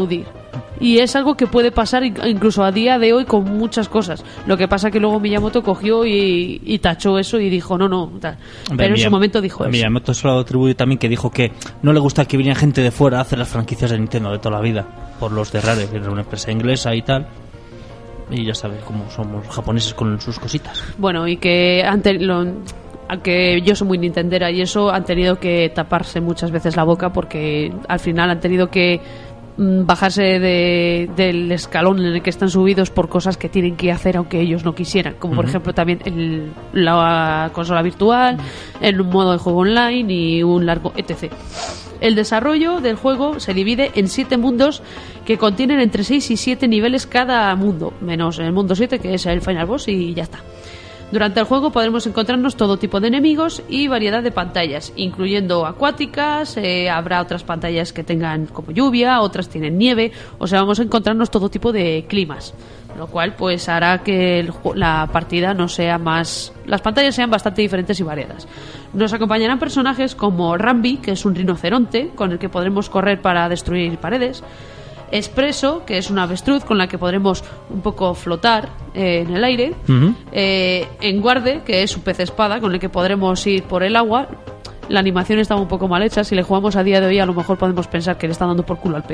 Y es algo que puede pasar incluso a día de hoy con muchas cosas. Lo que pasa que luego Miyamoto cogió y tachó eso y dijo no, tal. Pero en su momento dijo eso. Miyamoto se lo atribuye también, que dijo que no le gusta que viniera gente de fuera a hacer las franquicias de Nintendo de toda la vida, por los de Rare, que era una empresa inglesa y tal. Y ya sabes cómo somos los japoneses con sus cositas. Bueno, y que aunque yo soy muy nintendera y eso, han tenido que taparse muchas veces la boca porque al final han tenido que bajarse del escalón en el que están subidos por cosas que tienen que hacer aunque ellos no quisieran, como por ejemplo también la consola virtual, en un modo de juego online y un largo etc. El desarrollo del juego se divide en 7 mundos que contienen entre 6 y 7 niveles cada mundo, menos el mundo 7 que es el Final Boss y ya está. Durante el juego podremos encontrarnos todo tipo de enemigos y variedad de pantallas, incluyendo acuáticas, habrá otras pantallas que tengan como lluvia, otras tienen nieve, o sea, vamos a encontrarnos todo tipo de climas, lo cual pues hará que la partida no sea más... Las pantallas sean bastante diferentes y variadas. Nos acompañarán personajes como Rambi, que es un rinoceronte con el que podremos correr para destruir paredes, Espresso, que es una avestruz con la que podremos un poco flotar en el aire, Enguarde, que es un pez espada con el que podremos ir por el agua. La animación está un poco mal hecha, si le jugamos a día de hoy a lo mejor podemos pensar que le está dando por culo al pez.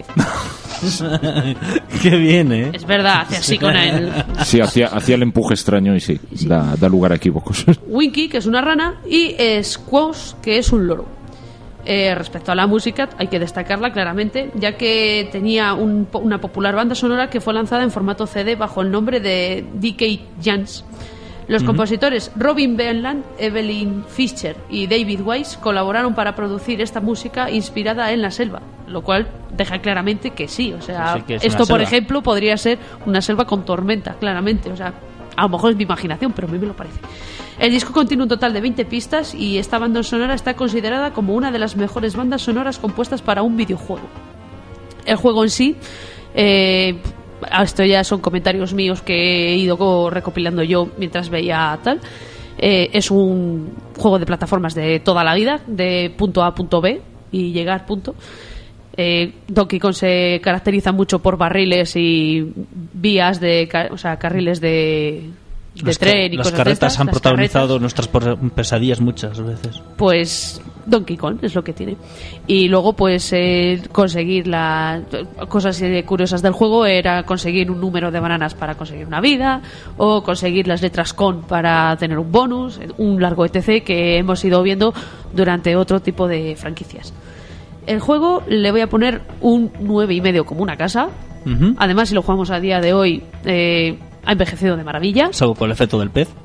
Qué bien, ¿eh? Es verdad, hace así con él. Sí, hacía el empuje extraño y sí. Da lugar a equívocos. Winky, que es una rana, y Squash, que es un loro. Respecto a la música, hay que destacarla claramente, ya que tenía una popular banda sonora que fue lanzada en formato CD bajo el nombre de D.K. Jans. Los compositores Robin Benland, Evelyn Fischer y David Weiss colaboraron para producir esta música inspirada en la selva, lo cual deja claramente que sí, o sea, sí que es esto por selva. ejemplo podría ser una selva con tormenta, claramente, o sea, a lo mejor es mi imaginación, pero a mí me lo parece. El disco contiene un total de 20 pistas y esta banda sonora está considerada como una de las mejores bandas sonoras compuestas para un videojuego. El juego en sí, esto ya son comentarios míos que he ido recopilando yo mientras veía tal, es un juego de plataformas de toda la vida, de punto A a punto B y llegar punto. Donkey Kong se caracteriza mucho por barriles y vías carriles de tren y las cosas carretas de estas, han las protagonizado carretas. nuestras pesadillas muchas veces. Pues Donkey Kong es lo que tiene. Y luego pues conseguir cosas curiosas del juego era conseguir un número de bananas para conseguir una vida, o conseguir las letras con para tener un bonus, un largo etc. que hemos ido viendo durante otro tipo de franquicias. El juego le voy a poner un 9,5 como una casa. Además, si lo jugamos a día de hoy, ha envejecido de maravilla. Salvo por el efecto del pez.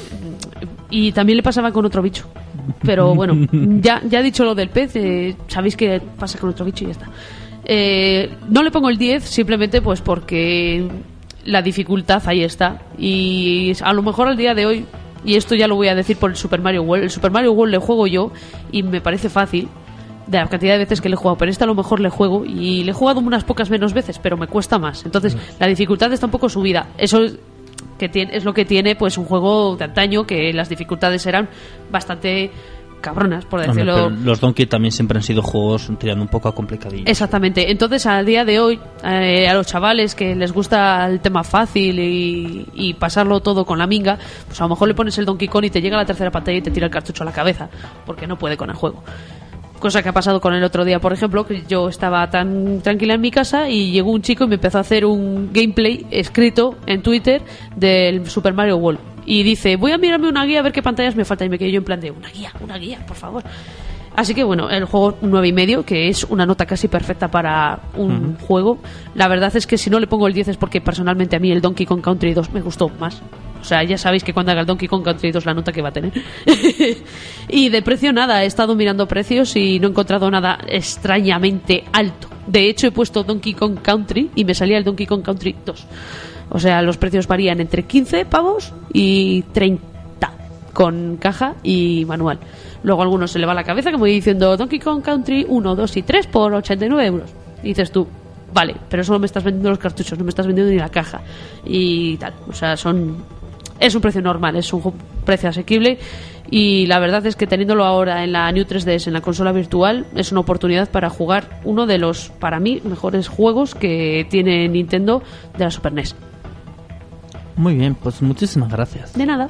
Y también le pasaba con otro bicho. Pero bueno, ya he dicho lo del pez, sabéis que pasa con otro bicho y ya está. No le pongo el 10 simplemente pues porque la dificultad ahí está. Y a lo mejor al día de hoy, y esto ya lo voy a decir por el Super Mario World, el Super Mario World le juego yo y me parece fácil de la cantidad de veces que le he jugado, pero a lo mejor le juego y le he jugado unas pocas menos veces, pero me cuesta más. Entonces la dificultad está un poco subida. Eso es lo que tiene pues un juego de antaño, que las dificultades eran bastante cabronas, por decirlo. Hombre, los Donkey también siempre han sido juegos tirando un poco a complicadillos. Exactamente. Entonces, al día de hoy, a los chavales que les gusta el tema fácil y pasarlo todo con la minga, pues a lo mejor le pones el Donkey Kong y te llega a la tercera pantalla y te tira el cartucho a la cabeza, porque no puede con el juego. Cosa que ha pasado con el otro día, por ejemplo, que yo estaba tan tranquila en mi casa y llegó un chico y me empezó a hacer un gameplay escrito en Twitter del Super Mario World. Y dice, voy a mirarme una guía a ver qué pantallas me faltan. Y me quedé yo en plan de, una guía, por favor. Así que bueno, el juego un 9,5, que es una nota casi perfecta para un juego. La verdad es que si no le pongo el 10 es porque personalmente a mí el Donkey Kong Country 2 me gustó más. O sea, ya sabéis que cuando haga el Donkey Kong Country 2 la nota que va a tener. Y de precio nada, he estado mirando precios y no he encontrado nada extrañamente alto. De hecho he puesto Donkey Kong Country y me salía el Donkey Kong Country 2. O sea, los precios varían entre 15 pavos y 30 con caja y manual. Luego a algunos se le va la cabeza como diciendo Donkey Kong Country 1, 2 y 3 por 89 euros. Y dices tú, vale, pero solo me estás vendiendo los cartuchos, no me estás vendiendo ni la caja y tal. O sea, son es un precio normal, es un precio asequible, y la verdad es que teniéndolo ahora en la New 3DS, en la consola virtual, es una oportunidad para jugar uno de los, para mí, mejores juegos que tiene Nintendo de la Super NES. Muy bien, pues muchísimas gracias. De nada.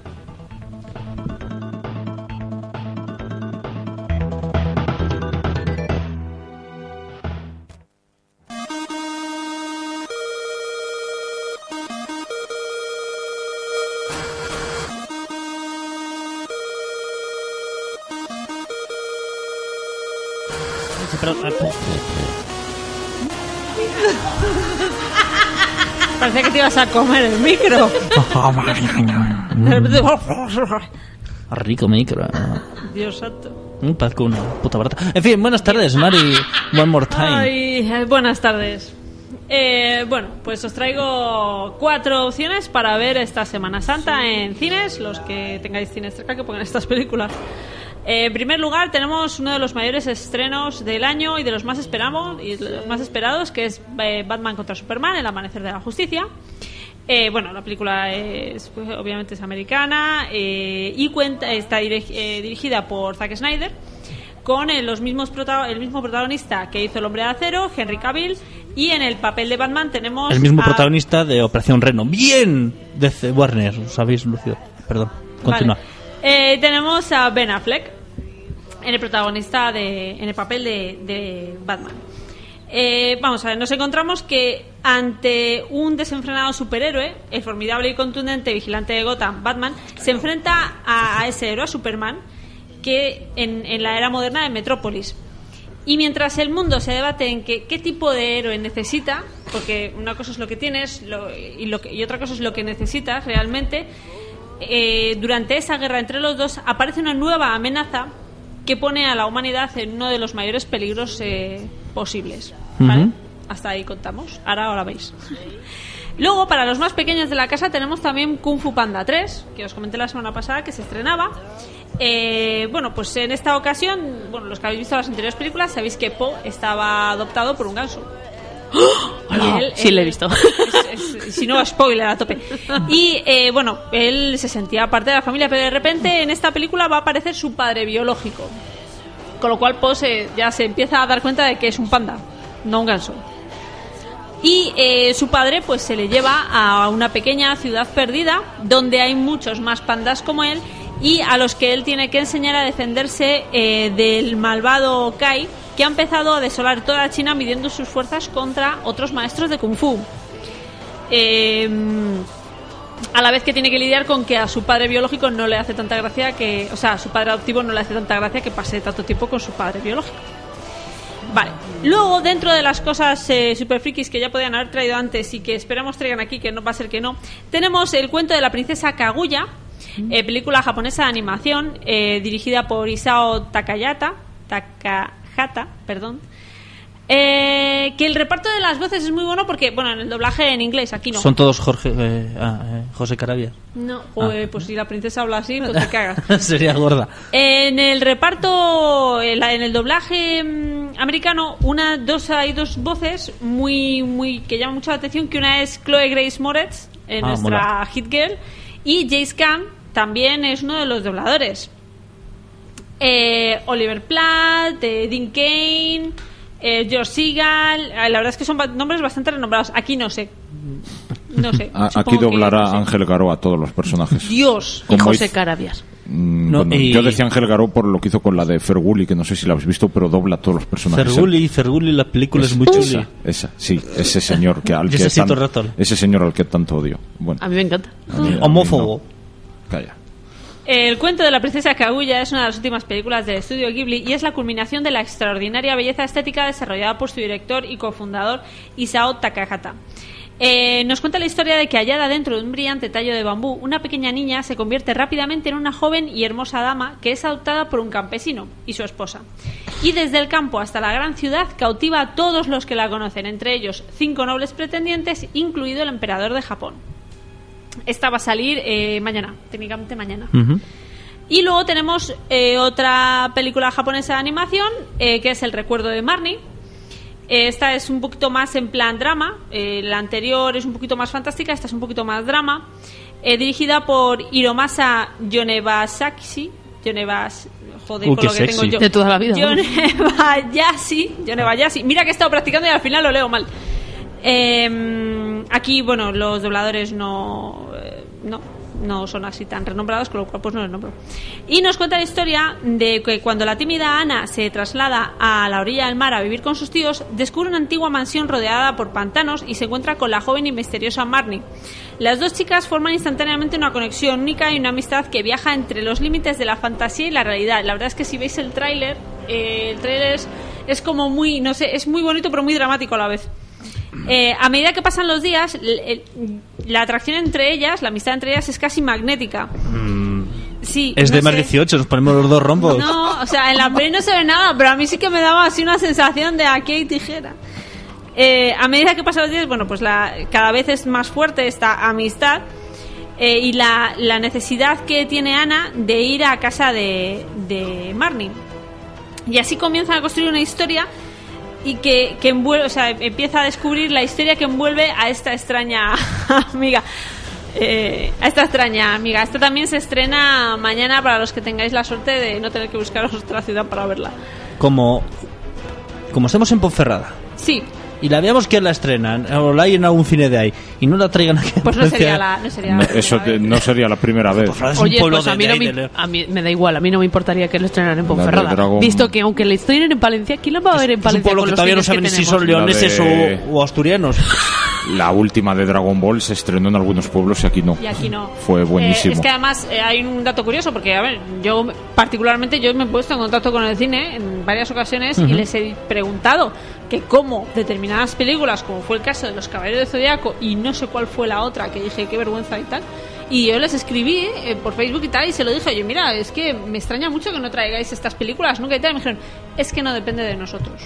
Parecía que te ibas a comer el micro. Rico micro. Dios santo. Parezco una puta barata. En fin, buenas tardes, Mari. One more time. Ay, buenas tardes. Bueno, pues os traigo 4 opciones para ver esta Semana Santa en cines. Los que tengáis cines cerca, que pongan estas películas. En primer lugar, tenemos uno de los mayores estrenos del año y de los más esperados, que es Batman contra Superman, El amanecer de la justicia. Bueno, la película obviamente es americana y está dirigida por Zack Snyder, con el mismo protagonista que hizo El hombre de acero, Henry Cavill, y en el papel de Batman tenemos el mismo protagonista de Operación Reno. ¡Bien! De Warner, os habéis lucido. Perdón, continúa. Vale. Tenemos a Ben Affleck en el papel de Batman. Vamos a ver, nos encontramos que ante un desenfrenado superhéroe, el formidable y contundente vigilante de Gotham, Batman, se enfrenta a ese héroe, a Superman, que en la era moderna de Metrópolis. Y mientras el mundo se debate en qué tipo de héroe necesita, porque una cosa es lo que tienes y otra cosa es lo que necesitas realmente, durante esa guerra entre los dos aparece una nueva amenaza que pone a la humanidad en uno de los mayores peligros posibles. ¿Vale? Uh-huh. Hasta ahí contamos. Ahora veis. Luego, para los más pequeños de la casa, tenemos también Kung Fu Panda 3, que os comenté la semana pasada que se estrenaba. Bueno, pues en esta ocasión, los que habéis visto las anteriores películas, sabéis que Po estaba adoptado por un ganso. Sí, lo he visto. Si no, spoiler a tope. Y bueno, él se sentía parte de la familia, pero de repente en esta película va a aparecer su padre biológico, con lo cual pues ya se empieza a dar cuenta de que es un panda, no un ganso. Y su padre pues se le lleva a una pequeña ciudad perdida donde hay muchos más pandas como él y a los que él tiene que enseñar a defenderse del malvado Kai, que ha empezado a desolar toda China midiendo sus fuerzas contra otros maestros de Kung Fu. A la vez que tiene que lidiar con que a su padre biológico no le hace tanta gracia que... O sea, a su padre adoptivo no le hace tanta gracia que pase tanto tiempo con su padre biológico. Vale. Luego, dentro de las cosas super frikis que ya podían haber traído antes y que esperamos traigan aquí, que no va a ser que no, tenemos el cuento de la princesa Kaguya, película japonesa de animación, dirigida por Isao Takahata, perdón. Que el reparto de las voces es muy bueno porque, bueno, en el doblaje en inglés, aquí no. Son todos José Carabias. No, pues si la princesa habla así, pues te cagas. Sería gorda. En el reparto, en el doblaje americano, hay dos voces muy que llaman mucho la atención, que una es Chloe Grace Moretz, nuestra mola. Hit Girl, y Jace Caan también es uno de los dobladores. Oliver Platt, Dean Cain, George Segal, la verdad es que son nombres bastante renombrados. Aquí no sé. Aquí doblará Ángel Garó a todos los personajes. Dios. Y José Carabias. Yo decía Ángel Garó por lo que hizo con la de Fergulli, que no sé si la habéis visto, pero dobla a todos los personajes. Fergulli, la película es muy chula. Sí, ese señor ese señor al que tanto odio. Bueno, a mí me encanta. Homófobo. Calla. El cuento de la princesa Kaguya es una de las últimas películas del estudio Ghibli y es la culminación de la extraordinaria belleza estética desarrollada por su director y cofundador Isao Takahata. Nos cuenta la historia de que hallada dentro de un brillante tallo de bambú, una pequeña niña se convierte rápidamente en una joven y hermosa dama que es adoptada por un campesino y su esposa. Y desde el campo hasta la gran ciudad cautiva a todos los que la conocen, entre ellos 5 nobles pretendientes, incluido el emperador de Japón. Esta va a salir mañana, técnicamente mañana. Uh-huh. Y luego tenemos otra película japonesa de animación, que es El recuerdo de Marnie. Esta es un poquito más en plan drama. La anterior es un poquito más fantástica, esta es un poquito más drama. dirigida por Hiromasa Yonebayashi. Joder, con qué lo que tengo sexy. yo. De toda la vida. Yonebayashi. Mira que he estado practicando y al final lo leo mal. Aquí, bueno, los dobladores no son así tan renombrados, con lo cual pues no les nombro. Y nos cuenta la historia de que cuando la tímida Ana se traslada a la orilla del mar a vivir con sus tíos, descubre una antigua mansión rodeada por pantanos y se encuentra con la joven y misteriosa Marnie. Las dos chicas forman instantáneamente una conexión única y una amistad que viaja entre los límites de la fantasía y la realidad. La verdad es que si veis el tráiler es como muy, no sé, es muy bonito pero muy dramático a la vez. A medida que pasan los días, la atracción entre ellas, la amistad entre ellas es casi magnética. Sí, Es no de más sé. 18, nos ponemos los dos rombos. No, o sea, en la peli no se ve nada, pero a mí sí que me daba así una sensación de aquí hay tijera. A medida que pasan los días, bueno, pues cada vez es más fuerte esta amistad y la necesidad que tiene Ana de ir a casa de Marnie. Y así comienzan a construir una historia y que envuelve, o sea, empieza a descubrir la historia que envuelve a esta extraña amiga. Esta también se estrena mañana para los que tengáis la suerte de no tener que buscaros otra ciudad para verla. Como estamos en Ponferrada Sí, y la veamos que la estrenan o la hay en algún cine de ahí y no la traigan aquí. pues no sería la Eso primera vez. no sería la primera vez. Ponferrada es Oye, un pueblo pues a de mí, ahí de León. a mí me da igual, a mí no me importaría que lo estrenaran en La de Ponferrada. Dragon- Visto que aunque le estrenen en Palencia, ¿quién lo va a ver en Es un Palencia pueblo con que los todavía no cines que saben si tenemos? son leoneses La de- o asturianos. La última de Dragon Ball se estrenó en algunos pueblos y aquí no. Y aquí no. Fue buenísimo. Es que además hay un dato curioso porque, a ver, yo particularmente me he puesto en contacto con el cine en varias ocasiones y les he preguntado que cómo determinadas películas, como fue el caso de Los Caballeros del Zodiaco y no sé cuál fue la otra, que dije qué vergüenza y tal, y yo les escribí por Facebook y tal y se lo dije, oye, mira, es que me extraña mucho que no traigáis estas películas nunca y tal, y me dijeron, es que no depende de nosotros.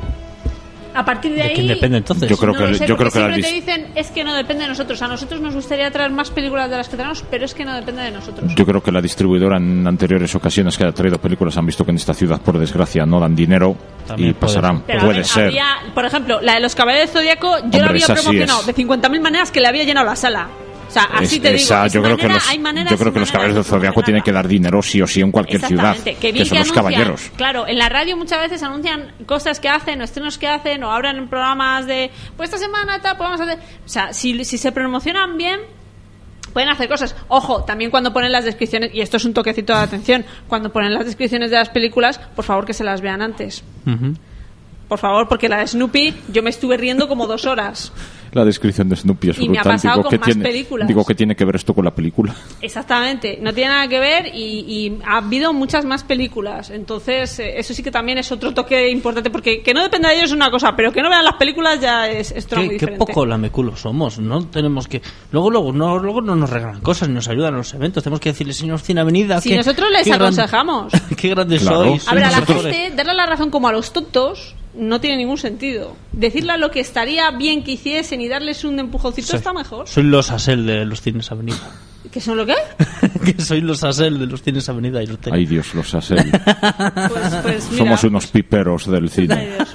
A partir de ¿De ahí, quién depende entonces? Yo creo no que- lo sé, yo porque creo que la siempre te dis- dicen es que no depende de nosotros. A nosotros nos gustaría traer más películas de las que tenemos, pero es que no depende de nosotros. Yo creo que la distribuidora en anteriores ocasiones que ha traído películas han visto que en esta ciudad, por desgracia, no dan dinero También y puede pasarán. Pero a Puede ver, ser. había, por ejemplo, la de Los Caballeros del Zodiaco, yo Hombre, la había esa sí promocionado es. de 50.000 maneras que le había llenado la sala. O sea, así Es- te digo. esa- es yo creo que manera- los, hay maneras yo creo y que los maneras Caballeros del de Zodiaco tienen que promocionarla. dar dinero sí o sí en cualquier ciudad. Exactamente, que bien son que los anuncian, caballeros. claro, en la radio muchas veces anuncian cosas que hacen o estrenos que hacen o abran programas de pues esta semana tal, podemos hacer, o sea, si se promocionan bien pueden hacer cosas. Ojo, también cuando ponen las descripciones, y esto es un toquecito de atención, cuando ponen las descripciones de las películas, por favor que se las vean antes. Ujú. Por favor, porque la de Snoopy yo me estuve riendo como 2 horas. La descripción de Snoopy es Y me ha brutal. pasado Digo, con que más tiene, películas. digo que tiene que ver esto con la película. Exactamente, no tiene nada que ver y ha habido muchas más películas. Entonces, eso sí que también es otro toque importante, porque que no dependa de ellos es una cosa, pero que no vean las películas ya es todo muy Qué diferente. poco lameculos somos, ¿no? Tenemos que... Luego no nos regalan cosas, ni nos ayudan a los eventos. Tenemos que decirle, señor Cine Avenida... Si nosotros les aconsejamos. Qué grandes Claro. sois. A ver, a la Nosotros- gente, darle la razón como a los tontos no tiene ningún sentido. Decirle lo que estaría bien que hiciesen y darles un empujoncito está mejor. Soy los Asel de los cines Avenida. ¿Qué son lo que? Que soy los Asel de los cines Avenida. Y los Ay, Dios, los hace. Pues mira. Somos unos piperos del Ay, cine. Dios.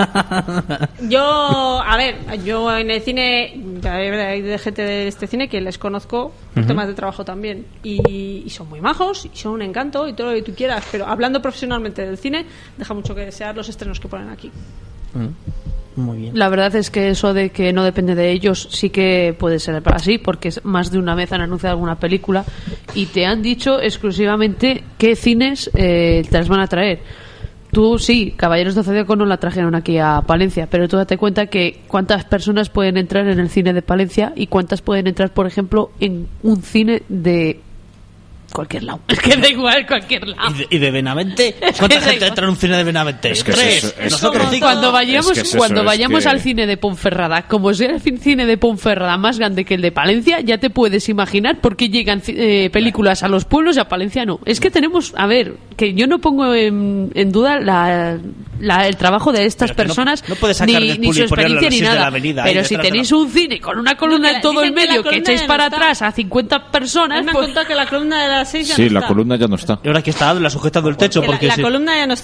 Yo en el cine, hay de gente de este cine que les conozco por temas de trabajo también. Y son muy majos, y son un encanto, y todo lo que tú quieras. Pero hablando profesionalmente del cine, deja mucho que desear los estrenos que ponen aquí. Muy bien. La verdad es que eso de que no depende de ellos sí que puede ser así, porque más de una vez han anunciado alguna película y te han dicho exclusivamente qué cines te las van a traer. Tú sí, Caballeros de Zodiaco no la trajeron aquí a Palencia, pero tú date cuenta que cuántas personas pueden entrar en el cine de Palencia y cuántas pueden entrar, por ejemplo, en un cine de cualquier lado. Es que da igual cualquier lado. ¿Y de Benavente? ¿Cuánta gente entra en un cine de Benavente? Es que es 3. eso, es Nosotros como 5. Cuando vayamos, Es que es eso, cuando es vayamos que- al cine de Ponferrada, como sea el cine de Ponferrada más grande que el de Palencia, ya te puedes imaginar por qué llegan películas a los pueblos y a Palencia no. Es que tenemos, a ver, que yo no pongo en duda el trabajo de estas Pero que personas, no puedes sacar ni Deadpool su y ponerlo a experiencia las ni 6 de la nada. avenida, ahí Pero si detrás de tenéis la- un cine con una columna No, que en todo el dicen que la medio que columna echéis ya no para está. atrás a 50 personas, Me han pues- contado que la columna de las 6 ya Sí, no la está. columna ya no está. Y ahora que está la sujetando el techo Que porque la sí. columna ya no está.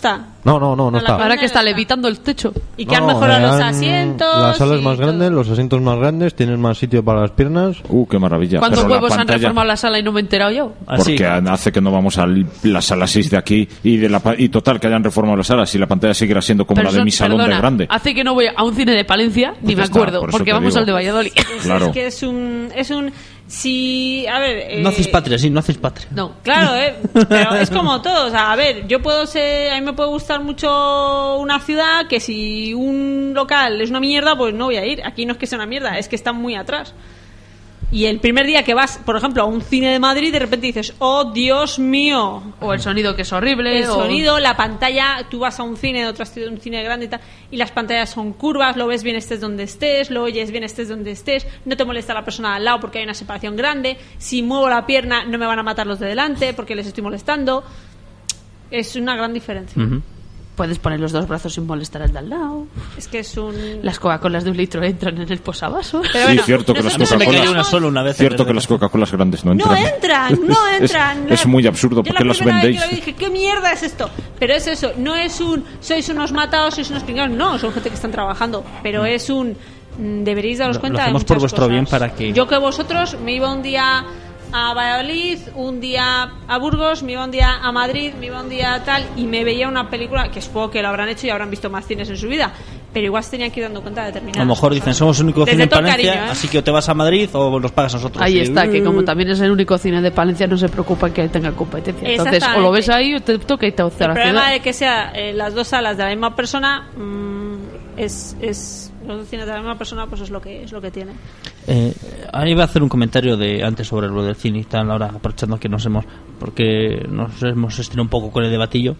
No está. Ahora que está levitando el techo. Y que han mejorado los han- asientos. La sala es y más todo. grande, los asientos más grandes, tienen más sitio para las piernas. Qué maravilla. ¿Cuántos Pero la huevos han pantalla- reformado la sala y no me he enterado yo? Así. Porque hace que no vamos a la sala 6 de aquí y total que hayan reformado la sala si la pantalla seguirá siendo como la de mi salón Perdona, de grande. hace que no voy a un cine de Palencia, ni Pues me ya está, acuerdo, por eso porque te vamos digo. al de Valladolid. Claro. Es que es un si a ver No hacéis patria, sí, no hacéis patria. No. claro, pero es como todo, o sea, a ver, yo puedo ser, a mí me puede gustar mucho una ciudad que si un local es una mierda, pues no voy a ir. Aquí no es que sea una mierda, es que está muy atrás. Y el primer día que vas, por ejemplo, a un cine de Madrid, de repente dices, oh Dios mío, O el sonido que es horrible. el o- sonido, la pantalla, tú vas a un cine de otra ciudad, un cine grande y tal, y las pantallas son curvas, lo ves bien estés donde estés, lo oyes bien estés donde estés, no te molesta la persona al lado porque hay una separación grande, si muevo la pierna no me van a matar los de delante porque les estoy molestando. Es una gran diferencia. Ujú. Puedes poner los dos brazos sin molestar al de al lado. Es que es un... Las Coca-Colas de 1 litro entran en el posavasos. Pero Sí, bueno, cierto que las Se me cayó una Coca-Colas. sola una vez. Cierto que las Coca-Colas grandes no No entran. entran. Es muy absurdo. Yo ¿Por qué la las primera vez vendéis? que lo vi dije, ¿qué mierda es esto? Pero es eso, no es un sois unos matados, sois unos pringados. No, son gente que están trabajando. Pero es un deberéis daros Lo cuenta de hacemos por muchas vuestro cosas. bien para que- Yo que vosotros me iba un día a Valladolid, un día a Burgos, me iba un día a Madrid, me iba un día a tal y me veía una película que supongo que lo habrán hecho y habrán visto más cines en su vida, pero igual se tenían que ir dando cuenta de A determinadas lo mejor cosas. dicen, somos el único Desde cine en todo el Palencia, cariño, ¿eh? así que o te vas a Madrid o los pagas nosotros. Ahí Y- está, que como también es el único cine de Palencia, no se preocupa que tenga competencia. Entonces, o lo ves ahí o te toca y te El a la problema ciudad. de que sea las dos salas de la misma persona es los dos cines de la misma persona, pues es lo que tiene. Ahí iba a hacer un comentario de antes sobre lo del cine y tal, ahora aprovechando que porque nos hemos estirado un poco con el debatillo.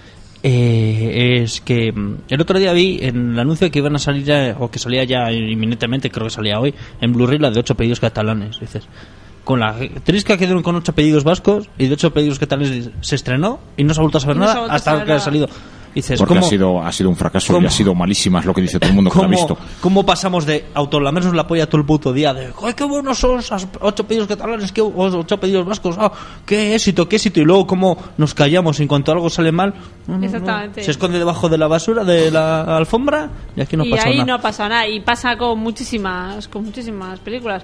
Es que el otro día vi en el anuncio que iban a salir ya, o que salía ya inminentemente, creo que salía hoy, en Blu-ray la de 8 pedidos catalanes. Dices, con la trisca que dieron con 8 pedidos vascos y de 8 pedidos catalanes se estrenó y no se ha vuelto a saber Y no se ha nada vuelto a hasta saber que ha nada. salido. Dices, Porque ¿cómo? ha sido un fracaso y ¿Cómo? ha sido malísima, es lo que dice todo el mundo que lo ha visto. ¿Cómo pasamos de autolamernos la polla todo el puto día? De, ¡ay, qué buenos son esos 8 pedidos catalanes, qué 8 pedidos vascos! ¡Ah, qué éxito, qué éxito! Y luego, ¿cómo nos callamos en cuanto algo sale mal? No, Exactamente. Se esconde debajo de la basura, de la alfombra, y aquí no y pasa ahí nada. no pasa nada. Y pasa con muchísimas películas.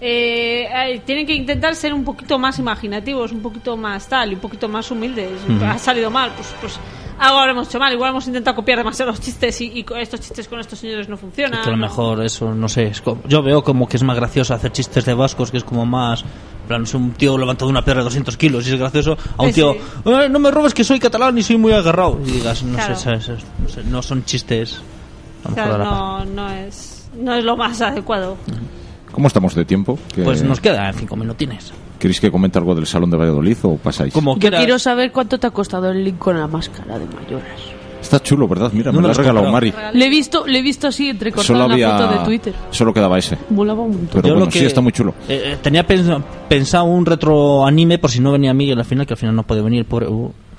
Tienen que intentar ser un poquito más imaginativos, un poquito más tal y un poquito más humildes. Ha salido mal, pues algo habremos hecho mal. Igual hemos intentado copiar demasiado los chistes y estos chistes con estos señores no funcionan. Es que a lo mejor eso, no sé, yo veo como que es más gracioso hacer chistes de vascos, que es como más... En plan, es un tío levantando una piedra de 200 kilos y es gracioso, a un Sí, tío, sí. No me robes que soy catalán y soy muy agarrado. Y digas, no Claro. sé, no sé, no son chistes... a lo O sea, mejor a la paz. no es lo más adecuado. ¿Cómo estamos de tiempo? Pues nos quedan 5 minutines. ¿Queréis que comente algo del Salón de Valladolid o pasáis? Como Yo quieras. quiero saber cuánto te ha costado el link con la máscara de Mayoras. Está chulo, ¿verdad? Mira, No me me lo ha lo has regalado comprado. Mari. Le he visto así entrecortada Solo en la foto de había... Twitter. Solo quedaba ese. Molaba un montón. Pero Yo bueno, lo que- sí, está muy chulo. Tenía pensado un retro anime por si no venía Miguel al final, que al final no puede venir, pobre.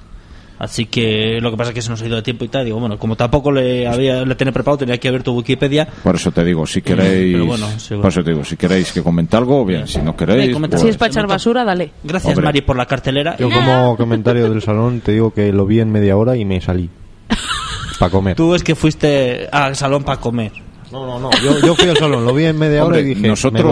Así que lo que pasa es que se nos ha ido de tiempo y tal. Digo, bueno, como tampoco le tenía preparado, tenía que ver tu Wikipedia. Por eso te digo, si queréis... pero bueno, sí, Por eso te digo, si queréis que comente algo, bien. Si no queréis... Sí, comenta. Si pues- es para echar basura, dale. Gracias, Hombre. Mari, por la cartelera. Yo como comentario del salón te digo que lo vi en media hora y me salí. Para comer. Tú es que fuiste al salón para comer. No. Yo fui al salón, lo vi en media hora Hombre, y dije,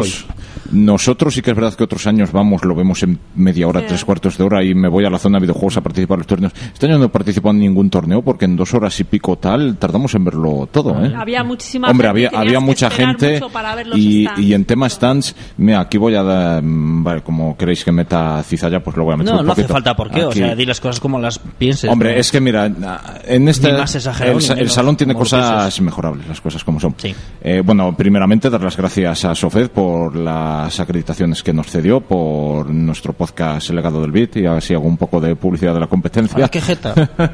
nosotros sí que es verdad que otros años lo vemos en media hora, 3/4 de hora y me voy a la zona de videojuegos a participar en los torneos. Este año no he participado en ningún torneo porque en 2 horas y pico tal tardamos en verlo todo, ¿eh? Había muchísima Hombre, gente, había tenías que mucha esperar gente mucho para ver los y stands. en tema stands, mira, aquí voy a dar, vale, como queréis que meta cizalla, pues lo voy a meter No, un no hace poquito. falta por qué. O Aquí. sea, di las cosas como las pienses. Hombre, ¿no? es que mira, en este Ni más exagerado, ni el menos, salón tiene como lo cosas pienses. mejorables, las cosas como son. Sí. Bueno, primeramente dar las gracias a Sofed por las acreditaciones que nos cedió, por nuestro podcast El Legado del Beat, y así hago un poco de publicidad de la competencia. Ah, qué jeta.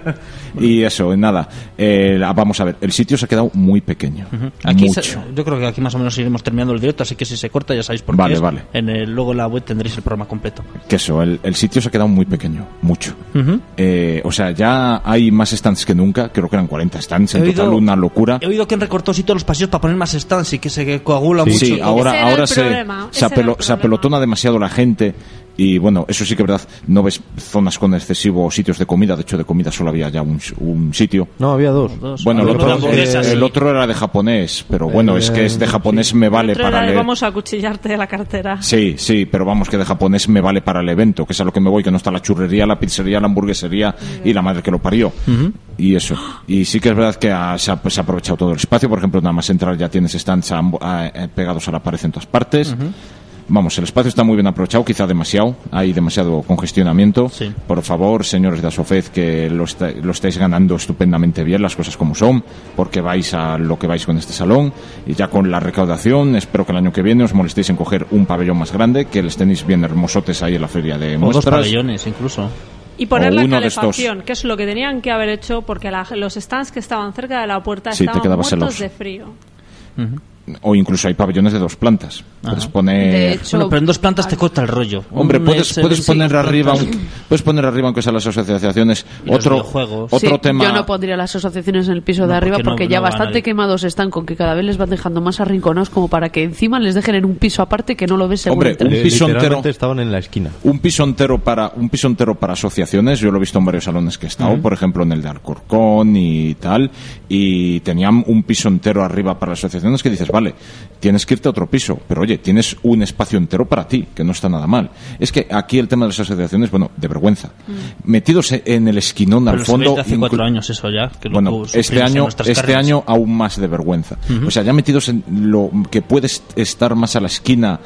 Y eso, nada. Vamos a ver, el sitio se ha quedado muy pequeño. Aquí Mucho. yo creo que aquí más o menos iremos terminando el directo, así que si se corta ya sabéis por qué Vale, es. vale. Luego en la web tendréis el programa completo. Que eso, el sitio se ha quedado muy pequeño, mucho. Ujú. O sea, ya hay más stands que nunca, creo que eran 40 stands, en total una locura. He oído que han recortado sí todos los pasillos para poner más stands y que se coagula Sí, mucho. sí, todo. ahora Ese era el se problema, ese era el se problema. apelotona demasiado la gente Y bueno, eso sí que es verdad, no ves zonas con excesivos sitios de comida. De hecho, de comida solo había ya un sitio. No, había dos. Bueno, Había el otro era de japonés, pero bueno, es que es de japonés me vale Otro para era de leer. vamos a acuchillarte de la cartera. Sí, pero vamos, que de japonés me vale para el evento, que es a lo que me voy, que no está la churrería, la pizzería, la hamburguesería y la madre que lo parió. Y eso. Y sí que es verdad que se ha aprovechado todo el espacio. Por ejemplo, nada más entrar ya tienes stands pegados a la pared en todas partes. Vamos, el espacio está muy bien aprovechado, quizá demasiado, hay demasiado congestionamiento. Sí. Por favor, señores de Asofez, que lo estáis ganando estupendamente bien, las cosas como son, porque vais a lo que vais con este salón. Y ya con la recaudación, espero que el año que viene os molestéis en coger un pabellón más grande, que les tenéis bien hermosotes ahí en la feria de O muestras. 2 pabellones, incluso. Y poner O la uno de estos. calefacción, que es lo que tenían que haber hecho, porque los stands que estaban cerca de la puerta Sí, te estaban quedabas muertos helados. de frío. O incluso hay pabellones de 2 plantas. Puedes De poner... hecho, Bueno, pero en 2 plantas te corta el rollo. Hombre, puedes poner arriba, puedes poner arriba, aunque sean las asociaciones, Y los otro videojuegos. sí, tema. yo no pondría las asociaciones en el piso No, de arriba porque no- porque ya no va bastante nadie. quemados están con que cada vez les van dejando más arrinconados como para que encima les dejen en un piso aparte que no lo ves según Hombre, entras. un piso entero. Literalmente estaban en la esquina. Un piso entero para asociaciones. Yo lo he visto en varios salones que he estado, por ejemplo en el de Alcorcón y tal, y tenían un piso entero arriba para asociaciones que dices, vale, tienes que irte a otro piso, pero oye, tienes un espacio entero para ti, que no está nada mal. Es que aquí el tema de las asociaciones, bueno, de vergüenza. Metidos en el esquinón Pero al lo sabéis fondo. de hace 4 años eso ya. Que lo Bueno, sufrimos este en año nuestras carnes. aún más de vergüenza. O sea, ya metidos en lo que puedes estar más a la esquina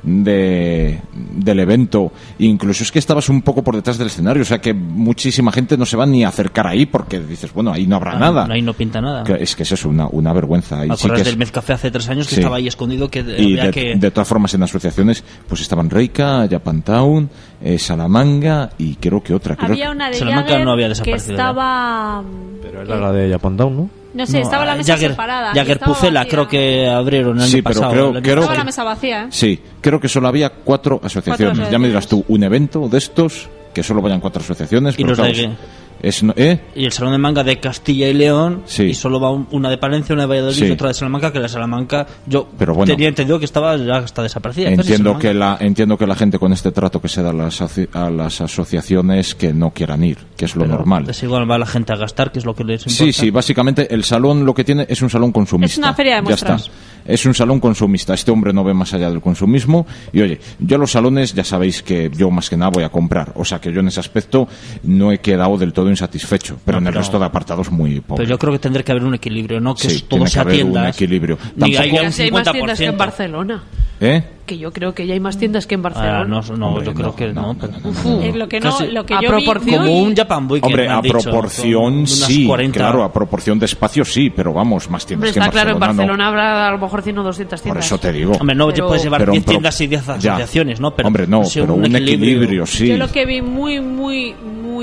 del evento, incluso es que estabas un poco por detrás del escenario, o sea que muchísima gente no se va ni a acercar ahí porque dices, bueno, ahí no habrá nada. Ahí no pinta nada. Es que eso es una vergüenza. Y Me sí acuerdas que del Mezcafé hace 3 años que Sí. estaba ahí escondido que y había que... de todas formas en asociaciones pues estaban Reika, Japantown, Salamanca y creo que otra. Creo Había una de Salamanca Jagger no había que desaparecido estaba... Pero era la de Japantown, ¿no? No sé, estaba la mesa separada. y Jagger estaba Pucela vacía. creo que abrieron el Sí, año pero pasado. creo- el año creo Estaba pasado. la mesa vacía, ¿eh? Sí, creo que solo había 4 asociaciones. Ya me dirás tú, un evento de estos, que solo vayan 4 asociaciones. ¿Y pero los de claro, qué? ¿Eh? Y el Salón de Manga de Castilla y León, Sí. y solo va una de Palencia, una de Valladolid Sí. y otra de Salamanca, que la Salamanca yo Pero bueno. tenía entendido que estaba ya está desaparecida. Entonces, Entiendo que la gente con este trato que se da a las asociaciones que no quieran ir, que es lo normal. Es igual, va la gente a gastar, que es lo que les importa. Sí, básicamente el salón lo que tiene es un salón consumista. Es una feria de Ya muestras. está. Es un salón consumista. Este hombre no ve más allá del consumismo. Y oye, yo los salones ya sabéis que yo más que nada voy a comprar. O sea que yo en ese aspecto no he quedado del todo insatisfecho. Pero en el resto de apartados muy poco. Pero yo creo que tendrá que haber un equilibrio, no que Sí, todo tiene que sea haber un tiendas. equilibrio. Ni Tampoco- haya un Si hay más tiendas que en 50%. Barcelona. ¿Eh? Que yo creo que ya hay más tiendas que en Barcelona. Ah, no, Hombre, yo creo no, que no, no. no, no, pero- Lo que no, Casi- lo que a yo proporción- vi... Como un Japan Boy que Hombre, me han a dicho, proporción con unas sí, 40. claro, a proporción de espacio sí, pero vamos, más tiendas Hombre, que en está claro, en Barcelona. Barcelona habrá a lo mejor 100 o 200 Por tiendas. eso te digo. Hombre, no Pero- puedes llevar Pero 10 un pro- tiendas y 10 Ya. asociaciones, ¿no? Pero Hombre, no, sí, pero un equilibrio sí. Yo lo que vi muy...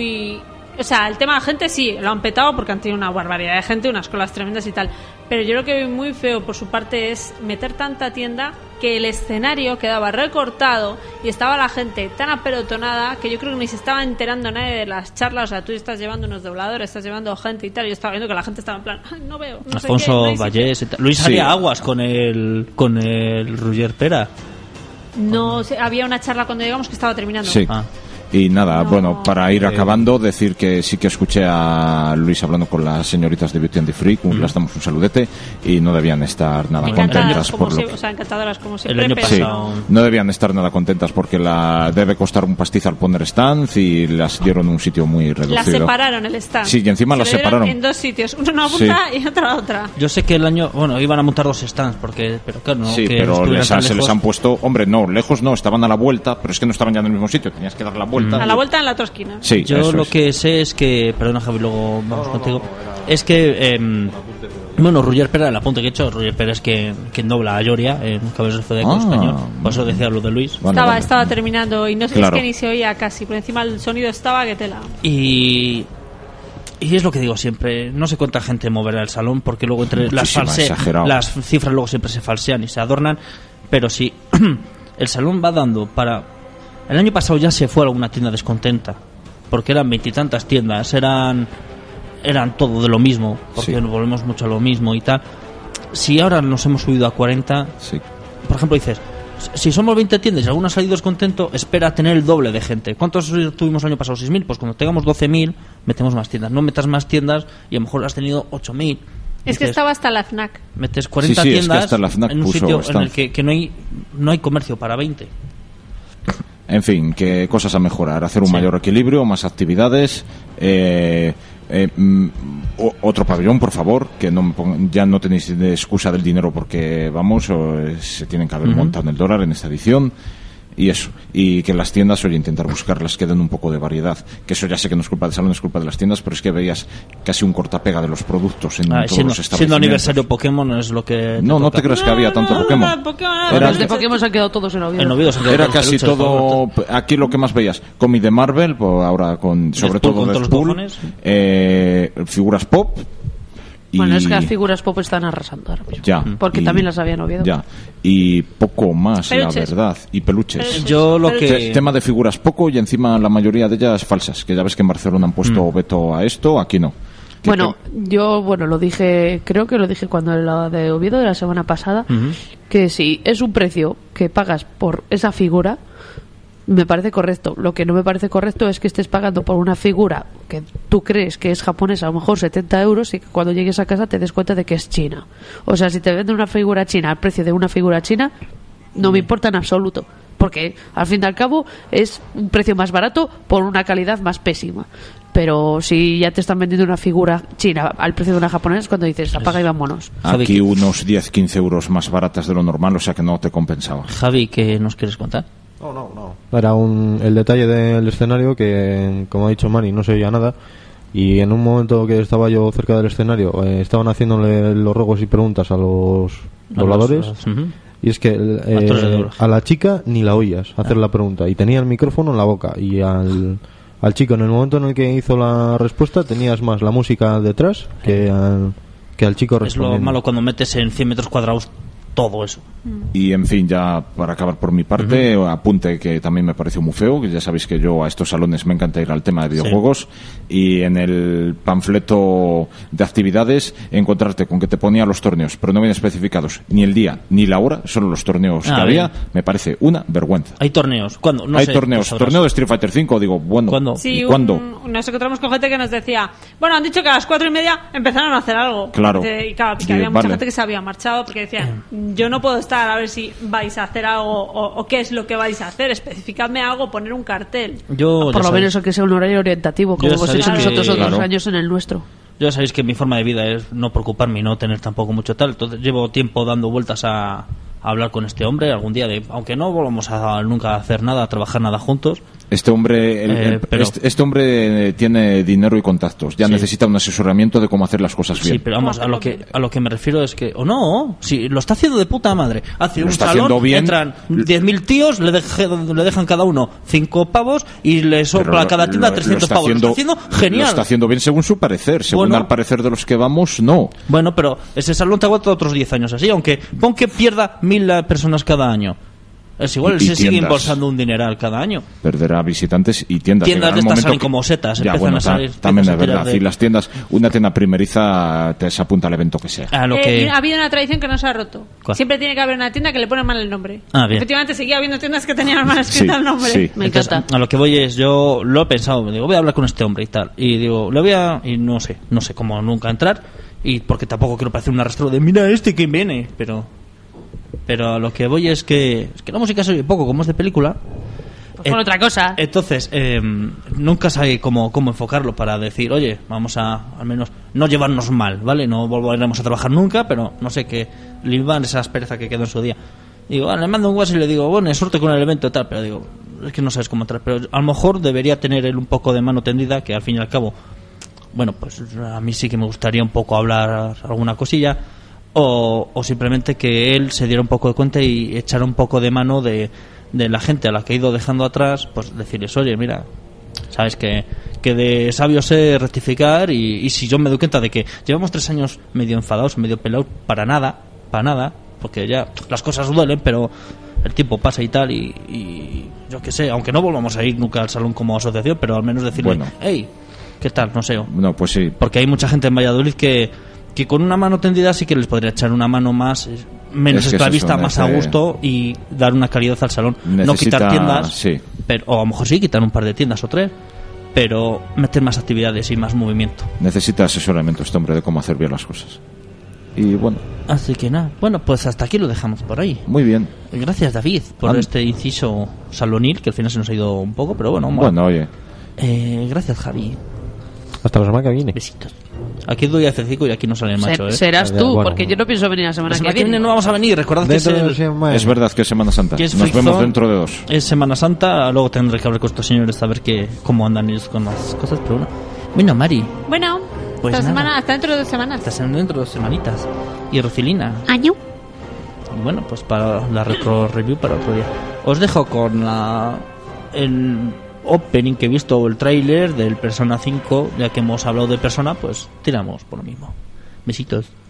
O sea, el tema de la gente sí, lo han petado porque han tenido una barbaridad de gente, unas colas tremendas y tal. Pero yo lo que vi muy feo por su parte es meter tanta tienda que el escenario quedaba recortado y estaba la gente tan apelotonada que yo creo que ni se estaba enterando nadie de las charlas. O sea, tú estás llevando unos dobladores, estás llevando gente y tal. Y yo estaba viendo que la gente estaba en plan, "Ay, no veo. No sé Alfonso qué, no hay sitio". Vallés y tal. Luis Sí. haría aguas con el Roger Pera. No, sé, había una charla cuando llegamos que estaba terminando. Sí. Ah. Y nada, No. bueno, para ir acabando, decir que sí que escuché a Luis hablando con las señoritas de Beauty and the Freak, las damos un saludete, y no debían estar nada Encantadas, contentas como por lo siempre, o sea, encantadoras como El siempre. año pero- Sí, pasado. no debían estar nada contentas porque debe costar un pastizal poner stands y las dieron un sitio muy reducido. Las separaron el stand. Sí, y encima Se las lo dieron separaron. en 2 sitios, uno a una punta y otro a otra. Yo sé que el año, bueno, iban a montar 2 stands, pero claro, no, Sí, que pero estuvieran tan se les lejos. han puesto, hombre, no, lejos no, estaban a la vuelta, pero es que no estaban ya en el mismo sitio, tenías que dar la vuelta. A la vuelta en la otra esquina. Sí, Yo eso lo es. que sé es que, perdona Javi, luego vamos contigo, es que, bueno, Roger Pera, el apunte que he hecho, Roger Pera es quien dobla a Lloria en Caballeros de Zodíaco Ah. español, por eso decía lo de Luis. Vale, vale. Estaba terminando y no sé, Claro. es que ni se oía casi, por encima el sonido estaba que tela. Y es lo que digo siempre, no sé cuánta gente moverá el salón, porque luego entre Muchísima, exagerado. las cifras luego siempre se falsean y se adornan, pero si el salón va dando para... El año pasado ya se fue a alguna tienda descontenta, porque eran 20 y tantas tiendas, eran todo de lo mismo, porque Sí. nos volvemos mucho a lo mismo y tal. Si ahora nos hemos subido a 40, Sí. por ejemplo, dices, Si somos 20 tiendas y alguno ha salido descontento, espera a tener el doble de gente. ¿Cuántos tuvimos el año pasado? 6.000. Pues cuando tengamos 12.000, metemos más tiendas. No metas más tiendas y a lo mejor has tenido 8.000. Es que estaba hasta la FNAC. Metes 40 Sí, es que tiendas hasta la FNAC en un puso sitio en stand. el que no hay comercio para 20. En fin, que cosas a mejorar. Hacer un Sí. mayor equilibrio, más actividades. Otro pabellón, por favor, que no me ya no tenéis excusa del dinero porque, vamos, se tienen que haber montado en el dólar en esta edición. Y eso, y que las tiendas, oye, intentar buscarlas que den un poco de variedad. Que eso ya sé que no es culpa del salón, es culpa de las tiendas, pero es que veías casi un cortapega de los productos en todos los Siendo establecimientos. aniversario Pokémon es lo que... No te creas que había tanto Pokémon. Los de Pokémon se han quedado todos en Oviedo. En Oviedo se han quedado Era todos casi peluches, todo. Aquí lo que más veías, cómic de Marvel, pues ahora con sobre Deadpool todo con todos los Deadpool, cojones. figuras pop. Y Bueno, es que las figuras pop están arrasando ahora mismo. ya, Porque y- también las había en Oviedo. Ya, y poco más, Peluches. la verdad. Y peluches. Yo lo que... Tema de figuras poco y encima la mayoría de ellas falsas. Que ya ves que en Barcelona han puesto veto a esto, aquí no. Que Bueno, yo lo dije, creo que lo dije cuando la de Oviedo de la semana pasada, que si es un precio que pagas por esa figura, me parece correcto. Lo que no me parece correcto es que estés pagando por una figura que tú crees que es japonesa, a lo mejor 70 euros, y que cuando llegues a casa te des cuenta de que es china. O sea, si te venden una figura china al precio de una figura china, no me importa en absoluto. Porque al fin y al cabo es un precio más barato por una calidad más pésima. Pero si ya te están vendiendo una figura china al precio de una japonesa, es cuando dices, apaga y vámonos. Javi, aquí unos 10-15 euros más baratas de lo normal, o sea que no te compensaba. Javi, ¿qué nos quieres contar? No. Era el detalle del escenario que, como ha dicho Mani, no se oía nada. Y en un momento que estaba yo cerca del escenario, estaban haciéndole los ruegos y preguntas a los dobladores. Ujú. Y es que Actores de doblaje. a la chica ni la oías hacer la pregunta. Y tenía el micrófono en la boca. Y al chico, en el momento en el que hizo la respuesta, tenías más la música detrás que al chico Es lo respondiendo. malo cuando metes en 100 metros cuadrados todo eso. Y en fin, ya para acabar por mi parte, apunte que también me pareció muy feo, que ya sabéis que yo a estos salones me encanta ir al tema de videojuegos, y en el panfleto de actividades encontrarte con que te ponía los torneos, pero no vienen especificados ni el día ni la hora, solo los torneos que había, bien. me parece una vergüenza. Hay torneos. ¿Cuándo? No Hay sé, torneos, tú sabrás. torneo de Street Fighter V, digo, bueno, ¿Cuándo? Sí, ¿y cuándo? nos encontramos con gente que nos decía, bueno, han dicho que a las 4:30 empezaron a hacer algo. Claro. Y claro, que Sí, había mucha vale. gente que se había marchado porque decían, yo no puedo estar a ver si vais a hacer algo o qué es lo que vais a hacer, especificadme algo, poner un cartel. Yo, Por lo ya menos sabéis, que sea un horario orientativo, como Ya hemos sabéis hecho que- nosotros otros claro. años en el nuestro. yo ya sabéis que mi forma de vida es no preocuparme y no tener tampoco mucho tal. Entonces llevo tiempo dando vueltas a hablar con este hombre algún día, aunque no volvamos a nunca a hacer nada, a trabajar nada juntos. Este hombre, pero- este hombre tiene dinero y contactos. Ya Sí. necesita un asesoramiento de cómo hacer las cosas bien. Sí, pero vamos, ¿Cómo a lo que me refiero es que, o no, si lo está haciendo de puta madre. Hace Lo un está salón, haciendo bien. entran 10.000 tíos, le dejan cada uno 5 pavos y le Pero sopla a cada tienda lo 300 está pavos. Lo está haciendo- haciendo genial. Lo está haciendo bien según su parecer. Según Bueno. al parecer de los que vamos, no. Bueno, pero ese salón te aguanta otros 10 años así, aunque pon que pierda 1.000 personas cada año. Es igual, Y él se sigue tiendas. embolsando un dineral cada año. Perderá visitantes y tiendas. Tiendas Llegará de un estas momento salen que- como setas, Ya, empiezan bueno, a salir, también empiezan es a tirar verdad. de- Y las tiendas, una tienda primeriza te se apunta al evento que sea. A lo que... Ha habido una tradición que no se ha roto. ¿Cuál? Siempre tiene que haber una tienda que le pone mal el nombre. Ah, bien. Efectivamente, seguía habiendo tiendas que tenían mal escrito Sí, el nombre. sí. Me Entonces, encanta. a lo que voy es, yo lo he pensado, me digo, voy a hablar con este hombre y tal. Y digo, le voy a... Y no sé cómo nunca entrar. Y porque tampoco quiero parecer un arrastro de, mira este que viene. Pero a lo que voy es que la música se oye poco, como es de película. Con otra cosa. Entonces, nunca sé cómo enfocarlo para decir, oye, vamos a al menos no llevarnos mal, ¿vale? No volveremos a trabajar nunca, pero no sé, que limar esa aspereza que quedó en su día. Digo, le mando un WhatsApp y le digo, bueno, suerte con el evento y tal, pero digo, es que no sabes cómo entrar. Pero a lo mejor debería tener él un poco de mano tendida, que al fin y al cabo, bueno, pues a mí sí que me gustaría un poco hablar alguna cosilla, o simplemente que él se diera un poco de cuenta y echara un poco de mano de la gente a la que he ido dejando atrás, pues decirles, oye, mira, sabes que de sabio sé rectificar, y si yo me doy cuenta de que llevamos 3 años medio enfadados, medio pelados, para nada, porque ya las cosas duelen, pero el tiempo pasa y tal, y yo qué sé, aunque no volvamos a ir nunca al salón como asociación, pero al menos decirle, Bueno. hey, ¿qué tal? No sé, No, pues sí. porque hay mucha gente en Valladolid que con una mano tendida sí que les podría echar una mano más, menos Es que es esclavista, eso, más a gusto y dar una calidad al salón. No quitar tiendas, sí. pero, o a lo mejor sí, quitar un par de tiendas o 3, pero meter más actividades y más movimiento. Necesita asesoramiento este hombre de cómo hacer bien las cosas. Y bueno, Así que nada, bueno, pues hasta aquí lo dejamos por ahí. muy bien. Gracias, David, por este inciso salonil, que al final se nos ha ido un poco, pero bueno. Bueno, oye. Gracias, Javi. Hasta la semana que viene. Besitos. Aquí doy a Cecico y aquí no sale el macho, ¿eh? Serás Ya, tú, bueno. porque yo no pienso venir la semana La semana que que viene viene. no vamos a venir, recordad que Dentro de la semana. Es verdad que es Semana Santa. que es Nos Freak vemos Zone. dentro de 2. Es Semana Santa, luego tendré que hablar con estos señores a ver cómo andan ellos con las cosas, pero bueno. Bueno, Mari, Bueno, Pues esta nada. semana, hasta dentro de 2 semanas. estás dentro de 2 semanitas. Y Rocilina. Año. Y bueno, pues para la retro review para otro día. Os dejo con el opening que he visto, el tráiler del Persona 5, ya que hemos hablado de Persona, pues tiramos por lo mismo. Besitos.